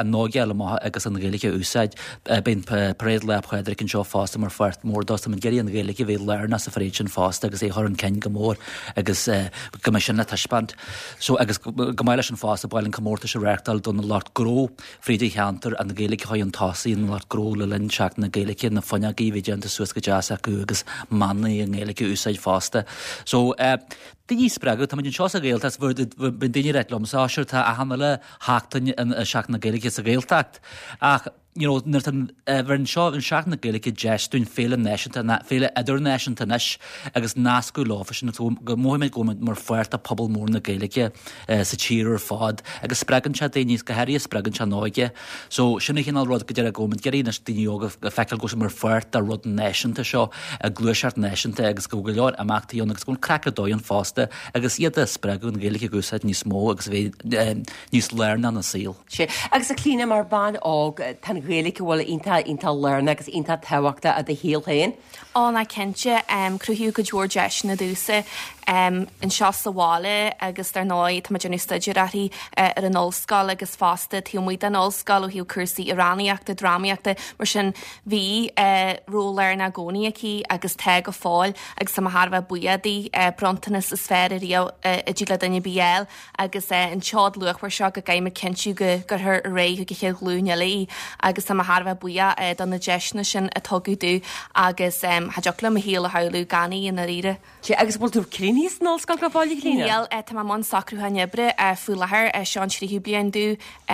le agus an Gaeilge úsáid ben réad le chuidir an seo fásta mar fuirt mór dos an geirí an Gaeilge bhé lena sa faréid sin fásta agus é an cin go mór agus go sin na taispant. So agus gomáile an fásta bailin commórta se réachtal don lát gró frídí cheantar an na Gaeilge chuid an tasaí an lát gró le linseach na Gaeilge na fanneagaí bhí deanta suas go deas acu agus mannaí an Gaeilge úsáid fásta. So Dí spregu tá seo a géaltas ben daine réitlumm sáisiir tá a hanna le hátain an seach na Gaeilge a géaltacht. Ach bhar seo an seach na gaige deistún féle féle idir neisianta neis agus nácú láfa go móid go mar fuirt a pobl mór na gaige sa tíir fád agus spregan se daoníos go heirí spregan se náige, so sinna chinál rud go dear gomid geí na daoine go feicil go mar fuirt a rud neisianta seo a glúiseart neisianta agus go go leir amachtaíon agus gún cracadóon fásta agus iad a spreún gaige gúsáid níos mó agus bhé níos learna na síl. Agus a clína mar ban ág tan ghéala bhfuil inta learna agus inta tehaachta a d héal hain. Na cinnte cruthú go George na dúsa in seo saháile agus ar náid tá déanú stuidiratí ar an óscail agus fásta tíomid an óscail ó hiú cursaí Iráníachta drámaíachta mar sin bhí róir na gcónaíaí agus te go fáil agus sa thbh buiadaí brontanas is sfér rio i ddí le daine BL agus an teád luachhar seo go gaiime cinú gur ré go chéad glúne lí agus sa thbh buia don na deisna sin a tugadú agus haideachla a híal a haú ganí in na ríre. Agus bhil tú clíníos nóscail go fáil clíine? Níl tá man sacrútha nebre fullthir seán tríú blianú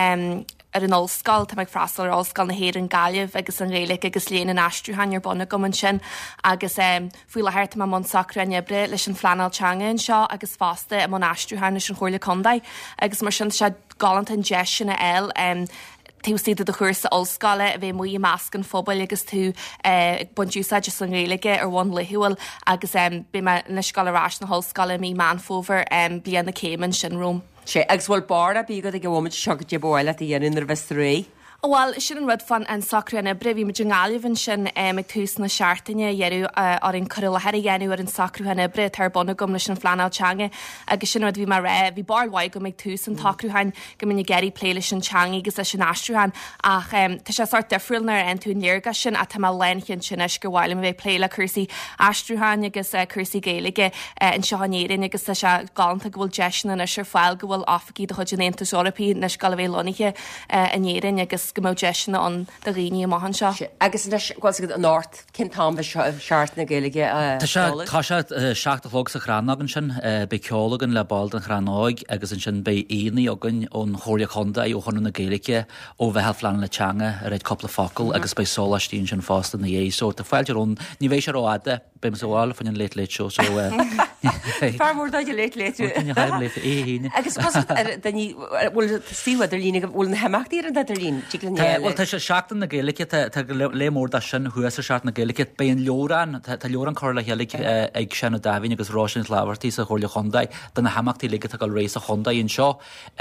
ar an óscail tá meid freistal ar óscail na héir an gaileh agus an réala agus léana an astrúhain ar bonna goman sin agus fullthir tá man sacrú nebre leis an flanalteanga seo agus fásta am an astrúhain leis an chóirla condaid agus mar sin se galant an de sinna eil túsí a chuirsa óscaile a bheith mu meascan fóbail agus tú buúsa just an réige ar bhain lehuail agus bí me na scalarás na hallscaile mí man fóver blian na céman sin rom. Agus bhfuil bar a bí go go bhid se go debáile a dhéanaan ar vestaré. Well, sin an rud fan an sacrúna breví me gáilhann sin ag tús na seaartaine dhearú ar an chola heir dhéanú ar an sacrúhanna bre tar bonna gom leis an flaáilteanga agus sin bhí mar ré bhí barhhaid go méid tús an tacrúhain go muna geirí pléile sin teanga agus leis sin astrúhain ach tá sé sort defriúilnar an tú nearga sin a tá lencinn sin is go bhhaile bheith pléile chusaí astrúhain agus chusaí géige an seánéirin agus tá se galanta go bhfuil deisna is ar fáil go bhfuil áfaí do chuidirnéanta Eorpaí na scal bhéh lonige anéirin agus go deisna an de rií mahan seo. Agus go an náirt cin tám seart na gaige. Tá se seachtalóg sa chránagan sin be ceolagan le bald an chránáig agus an sin be aonaí agan ón chóirla chunda ó chuna na gaige ó bheithe flean le teanga a réid coppla focail agus bei solastín sin fásta na dhé, so tá fáiltearún ní bhééis ar áide be sáil fan an leit seo so Farmór dáid léitú agus bhfuil síhaidir lína bhfuil na heachtaí an idir lín. Well tá sé seachtain na gaige lémór a sin thuas seart na gaige be an leorán tá leorán chola heala ag sena dahín agus rásin láhartíí a chóirla chundaid den na haachtaí lige go rééis a chundaid on seo.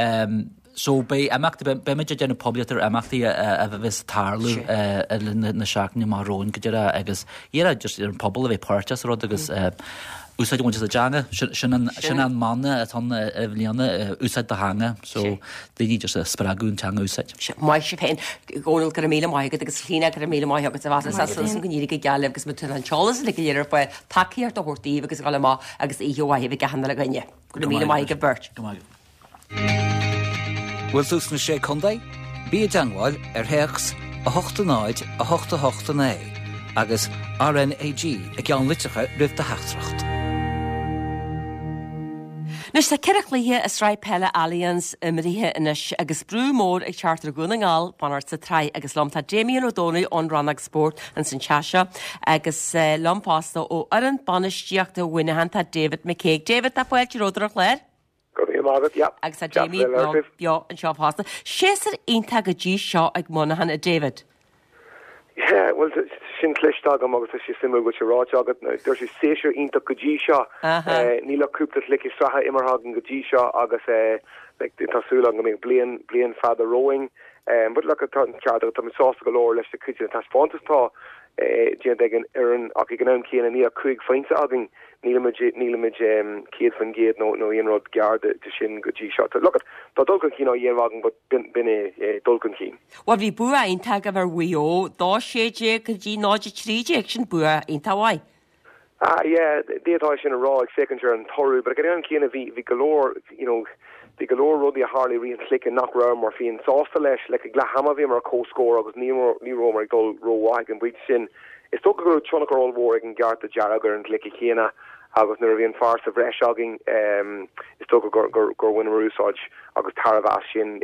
So be meidir dénne pobltar amachtaí a bheits tarlú na seaachní marrón go deire agus dhéad just ar an pobl a bheith páirteas rud agus úsáid bhaint a deanga sin an manna a tan bhíanana úsáid de hanga, so daoine just a sppraún teanga úsáid. Mai sé féin ggóil go mí maigad agus lína go mí mai agus a bh go níige gealah agus tu an telas le dhéar foiil takeíart a bhirtaí agus gáile má agus íohhaithh go hanna le gine go mí mai go burt. Bhfuil tús na sé condaid, bí deangáil ar theachs a 8 a 8 agus RNAG a ceann litrecha ribh de heachtracht. Nus tá ceach lithe is Sráid Pelle Alliance maríthe inis agus brú mór ag chartar gúnaáil banar sa trí agus lomta Jamie O'Donnell ón Ranach Sport an san Chasha agus lompásta ó aran banistíoachta bhuiinehananta David McCaig. David tá foiil róidirach léir? Agus a Jamie beo an seopásta. Séar onanta go dtí seo ag mnahan a David? Well sin cléistá agus sé simú go rá agad der sé séisiir ionta go dtí seo ní leúpla le stratha immarhagan go dtí seo agus tásúla go mé blian fad a rowing bud le ceada tá sásta go leir leis cuiide tá spántastá déan an ach i gná chéanana ní a chuig féinte agin nílamid céad fan géad nó onrod geard de sin go dtí seo. Look tá dulcan cín á dhéanhagan binne dulcan cín. Wa bhí bua aonanta go bhar bhuió dá séide go dtí náidir tríide ag sin bua aonanta bhaid. Détá sin a rá ag sécanir an torú, but gan an cíanana bhí galór, the galore ruddy a Harley re slick and knock round morphine sauce lesh like a glahamavim or co score agus ní mar go ro wag and breach sin. It's so go tronic all war and guard the jaragar and click a kina agus na bhíon far sa bhreis agin is tó gur win rúsáid agus tarabh sin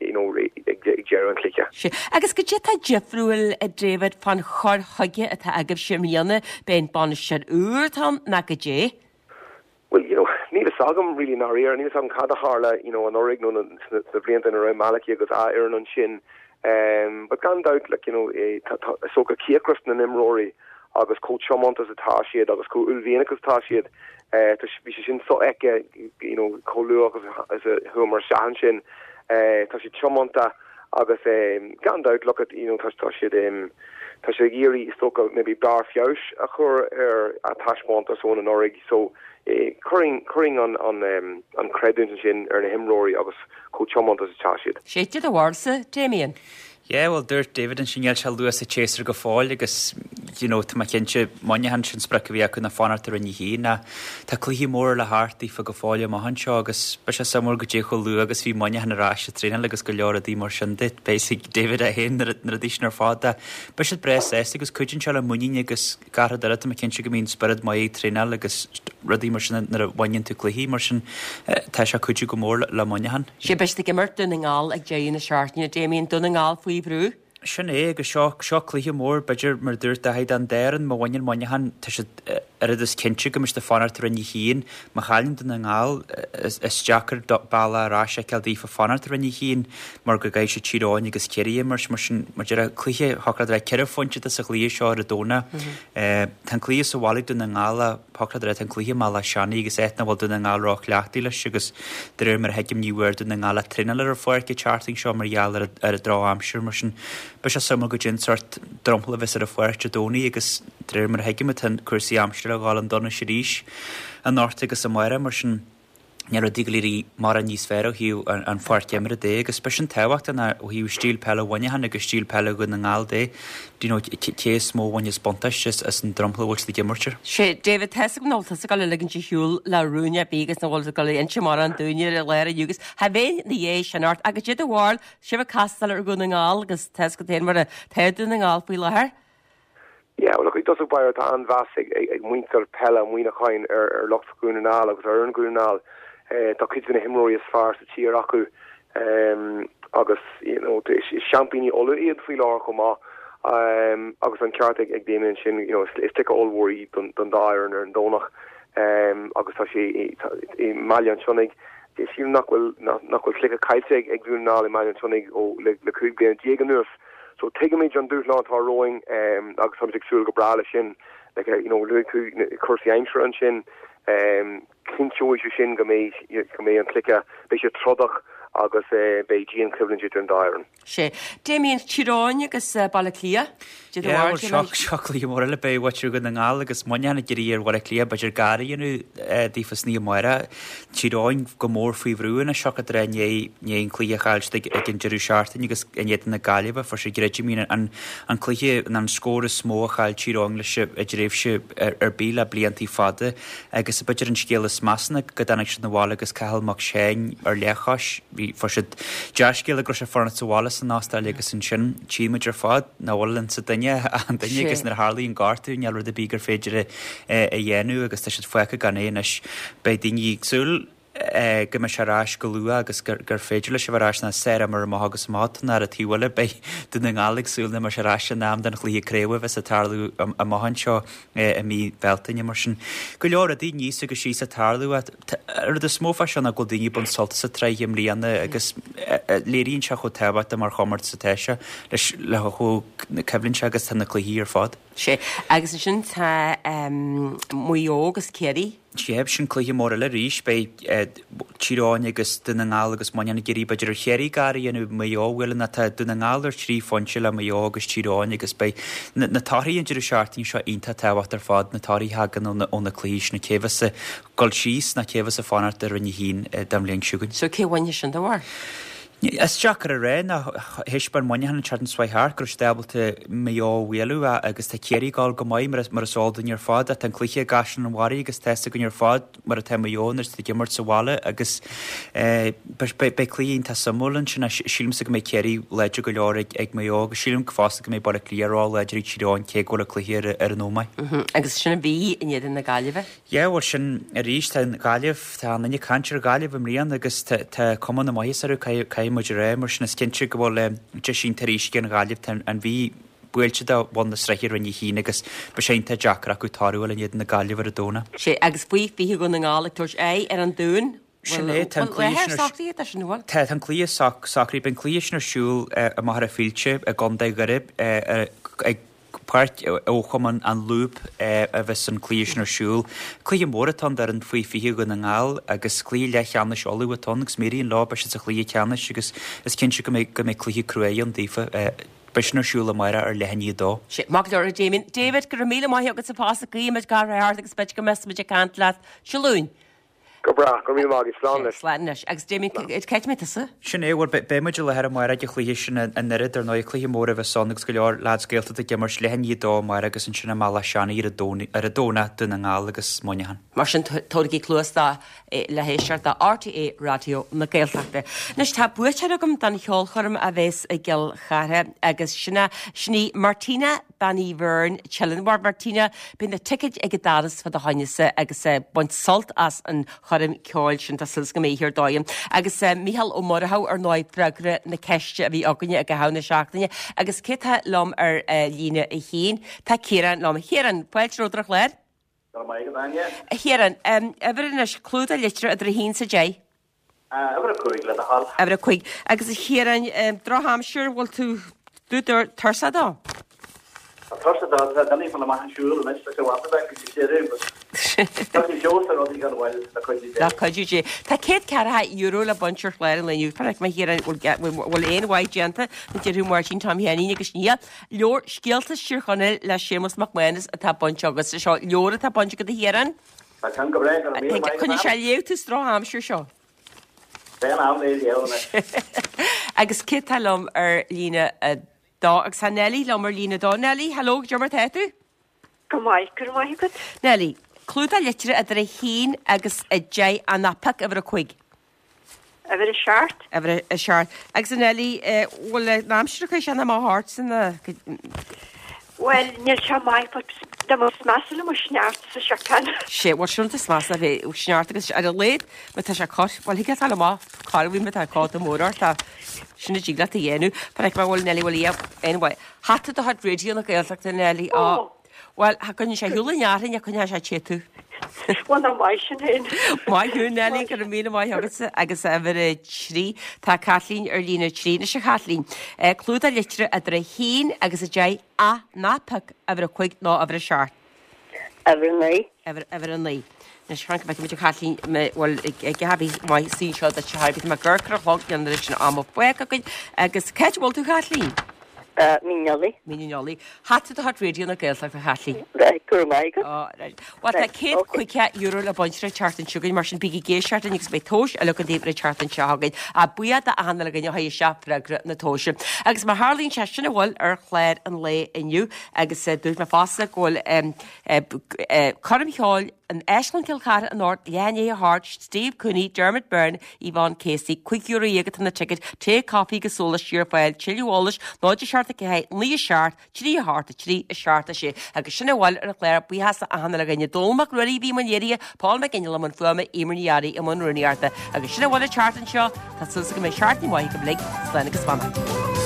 ag dear an clice. Agus go dtí Jeffrúil a dréfad fan chor thuige atá agah simíanana ben ban siad úrtán na go dé? Well, ní a sagam really ná réir, ní a sagam cad a hála, an orig nó na bblianta a ra malachi agus a ar an sin. But gan doubt, soca ciacrost na nimróí agus có chomont as a táisiad agus có ulvénicus táisiad, bhí sé sin so eice, có luach as a humor sean sin, tá sé chomonta agus gan doubt, look at, tá sé géirí soca maybe bar fios a chur a taiismont as an orig, so curring on credit sin ar na himróí agus có chomont as a táisiad. Séidir a bhharsa, Damien? Yeah, well, dúirt David an singeal se luas a chéasar go fáil agus tá cinnte mainehan sin spracha bhí acu na fanartar a hí na tá cluhí mór le háirtaí fa go fáile maihan seo agus ba se samúr go dé cho lu agus bhí mainehan arás a trína agus go leor a dí mar sin dit basic David a hen na a dísnar fáda ba si bres agus cuiidn se le muíine agus gar de a cinnte go mín spirid mai trína agus rudí mar sin na bhain tú cluhí mar sin tá se cuiide go mór le mainehan. sé beiste gimmar dunaáil ag dé na seaartne Damien dunaáil faoi brú. Sin agus seo cluiche mór beidir mar dúirt a haid an déan má bhain mainehan tá si is cinse go de fanart rinne híín má chalinn den an gáil is Jackar bailla ráise cealdí fa fanart rinne híín mar go gaid se tíráin agus ceirí mar a cluiche hocrad ra ceir fonte a sa chlí seo a dóna tan clí sa bháigh duna an gála hocrad ra an clíe má le seannaí agus éitna bhil duna an gáilrách leachtaí leis agus de mar heigim níhir duna an gála trinal ar foiir charting seo mar geall ar a drá amsir mar sin be se sumar go gin sort drompla vis ar a foiir a dónaí agus dréir mar heigim tan cuasaí amsir a gáil an donna sé ríis an náirte agus sa maire mar sin near a diglaí mar a níos fér hiú an foiirtgemar a dé agus pe sin tehacht an ó hiú stíl pelle bhaine agus stíl pelle go an gáil dé té smó bhaine spontas as an drompla bhil gimmartir. sé David te nóta a gal leginn si hiúil le rúne bégus na bhil go inse mar an dúine a leir agus ha bhé na dhé sin art agus si a bháil si bh castal ar gon an gáil agus te go té mar a teún an gáil faoi lethir. Yeah, well, look, it doesn't buy ta an vasig ag muinter pella muina chain locht grunal agus an grunal tá kids in himróí as far sa tíar acu agus is champigny olu iad fi lá chomá agus an ceart ag déman sin is take all worry don dair an donach agus tá sé I maian chonig is si nachhfuil click a caiite ag grunal I maian chonig ó le cúg blian diega nurse. So take me John Dúrland tá roing agus sam súl go brala sin lu cuasí einre an sin cinú sin go mé an clica bei se trodach agus Beijing Cleveland an dairan. sé Damien tíráin agus balllia seachlí mór le be watú go an gáil agus mainena gurí ar war lia beidir garíonú dífas ní mura tíráin go mór faoi bhrúin a secha réné clí chail ag an deú seaartain agus inéan na galibh for sé gréidir mína an clíe an scóra smó chail tíráin lei se a réibhse ar bíle bliantí fada agus a beidir an scélas masna go danach sin na bhála agus cehalach séin ar lechas for si deascéile gro sé forna sála san nástal agus an sin tíimeidir fad náhlan sa daine an daine agus nar hálaí an gáú nealú a bígur féidir a dhéanú agus tá si foicha gan éis bei daoine súl go me serás go luúa agus gur féidir le se bhrás na sé mar agus mátan ar a tíhile bei duna gálagsúlna mar serás nám den chlíréh vis a tarlú a maihan seo a mí veltaine mar sin. Go leor a dí níos agus sí a tarlú ar de smófa sena go daoine bun solta sa treim líana agus léiríonn se chu tehacht a mar chomart sa teise leis le chu ceblinn se agus tanna chluhíí ar fád. sé agus sin tá muogus céirí. Séb sin clúthe mór le ríis bei tíráin agus duna ngáil agus maina gurí beidir chéirí garí anú méohfuil na duna ngáir trí fonse le mé agus tíráin agus bei na táíonn deidir seaarttín seo onanta tehacht ar fád na táí hagan ónna clíis na céhasa goil síos na céhas a fanart ar rinne hín dam léon siúgann. So céhhaine sin do bhhar? Is Jackar a ré na hisbar maihan chartan swaithar gur stabalta méóhhéú agus tá céiríáil go maiid mar sádan ar fád a tan clíe gasan an warí agus testa gon ar fád mar a teónar sa gimmar sa bháile agus be clíonn tá samúlan sinna sílimsa go mé céirí leidir go leir ag méo agus sílim go fásta go mé bar líarrá leidir tíráin cé go a clíir ar an nómaid. Agus sinna bhí iad in na gaiileh? Jehhar sin a ríis tá gaiileh tá naine cantir gaiileh am rion agus tá comman na maiar muidir ré mar sinna cinse go bhfuil de sin taríis cin gáileh an bhí builte bhna sreithir an híine agus be sénta Jackar acu táúil in iad na gaiileh a dóna. sé agus buí bhí go na gála tuairs ar an dún? Sinné Tá an clí sacrí ben clíis narsúl a mar a fíilte a gonda garib ag páirt óchaman an lúp a bheits an clíis narsúl. Clí mórratán ar an faoi fiú go na ngáil agus clí le cheanna seolú atón agus méíon lá se a clí cheanna agus is cin se go mé clí cruéon dífa Besnarsúla maira ar lehanní dó. sé mag le Damien David gur mí mai agus sa pás a gíimiid gar agus be go mes muidir cant le seún. Go bra go mí mag Sláis agus Damien ceit mé sa? Sin éhar béimeidir le ar mar a chlí sin an nirid ar 9 clí mór a bheith sonnagus go leor ládscéalta a gimmar lehanní dó mar agus an sinna mála seanna ar a dóna duna ngáil agus muinehan. Mar sin tódaí clúastá le hééisseart a RTA radio na Gaeltachta. Nus tá butear agam dan cheol chum a bheits a gil charre agus sinna sní Martina Banny Vern Chillinwar Martina bin na ticket ag dadas fa a hainese agus buint salt as an chum ceáil sin sil go méhir dáim agus Michael ó Morthá ar 9 dragre na ceiste a bhí aganine a go hána seachtainine agus cithe lom ar líne a hín Tá céan lom chéan poiltródrach leir? Chéan, ebrinn is clúd a litre a hín sa dé? Ebre chuig. Agus chéan drohamsúr bhil tú dúidir tarsa dá? chuidú Tá céad ceartha euro le buntir leir leniu fe me hir bhfuil éonhhaid genta na deú martin tam heanaí agus ní leor scialta siúchanna le sémas macmanas a tá bunt agus seo leor a tá bunt go héan chunne se léú ráhamsúr seo. Agus cé talm ar lína dá agus sa Nelly lomar lína dá Nelly, halló Jomar teú? Go maiid gur mai go. Nelly, clúda litre a hín agus a dé a napach a bhar a chuig. A bhar a seart? A bhar a seart. Agus Nelly, bhfuil le námsir chu sena má hart san na... Well, níl se mai da má smasala má sneart sa seachan. sé, bhil siúnta smasla bheith sneart agus ar a léad me tá se cos, bhil hiige tal má carhí me tá cá a mórar tá sinna dígla a dhéanú, par ag bhil Nelly bhil íab anyway. Hatta do hat radio na Gaeltachta Nelly á. Well, ha gonne sé hiúla nearan a chunne se chéú. Bhain am mai sin hin. Mai hiún Nelly gur mí mai agus a bhar trí tá Catlín ar lína trí na se Catlín. Clúda litre a hín agus a dé a nápach a bhar a chuig ná a bhar a seart. A bhar naí. A bhar an naí. Nes Frank be muidir Catlín bhil gabhí mai sí seo a teharbit me ggurcra hog an sin am buic agus ceithbhil tú Catlín. Míneolaí. Hatta a hat radio na Gaeltachta a Catlín. Gur mai go. Wat a céad chuice euro le buntre chartan siúgain mar sin bigí géisiart agus be tóis a le an débre chartan seagaid a buad a anna gan ha seapregra na tóise. Agus mar Harlín sesin a bhil ar chléir an lé inniu agus dúirt me fása ggóil chum cheáil an Eisland Kilcar an Nord Leanne Hart, Steve Cooney, Dermot Byrne, Yvonne Casey, quick euro agad an na ticket, take coffee go solas sheer file, chili wallish, náid seart a cé, ní seart, trí a hart a trí a seart a sé. Agus sinna bhil ar a chléir bu has a hanna ganne dulmach ruí bhí man éria, Paul McGinnill am an fuama imrniari am an runíarta. Agus sinna bhil a chartan seo, tá sulsa go mé seart ní mai go blik, slena agus fanna.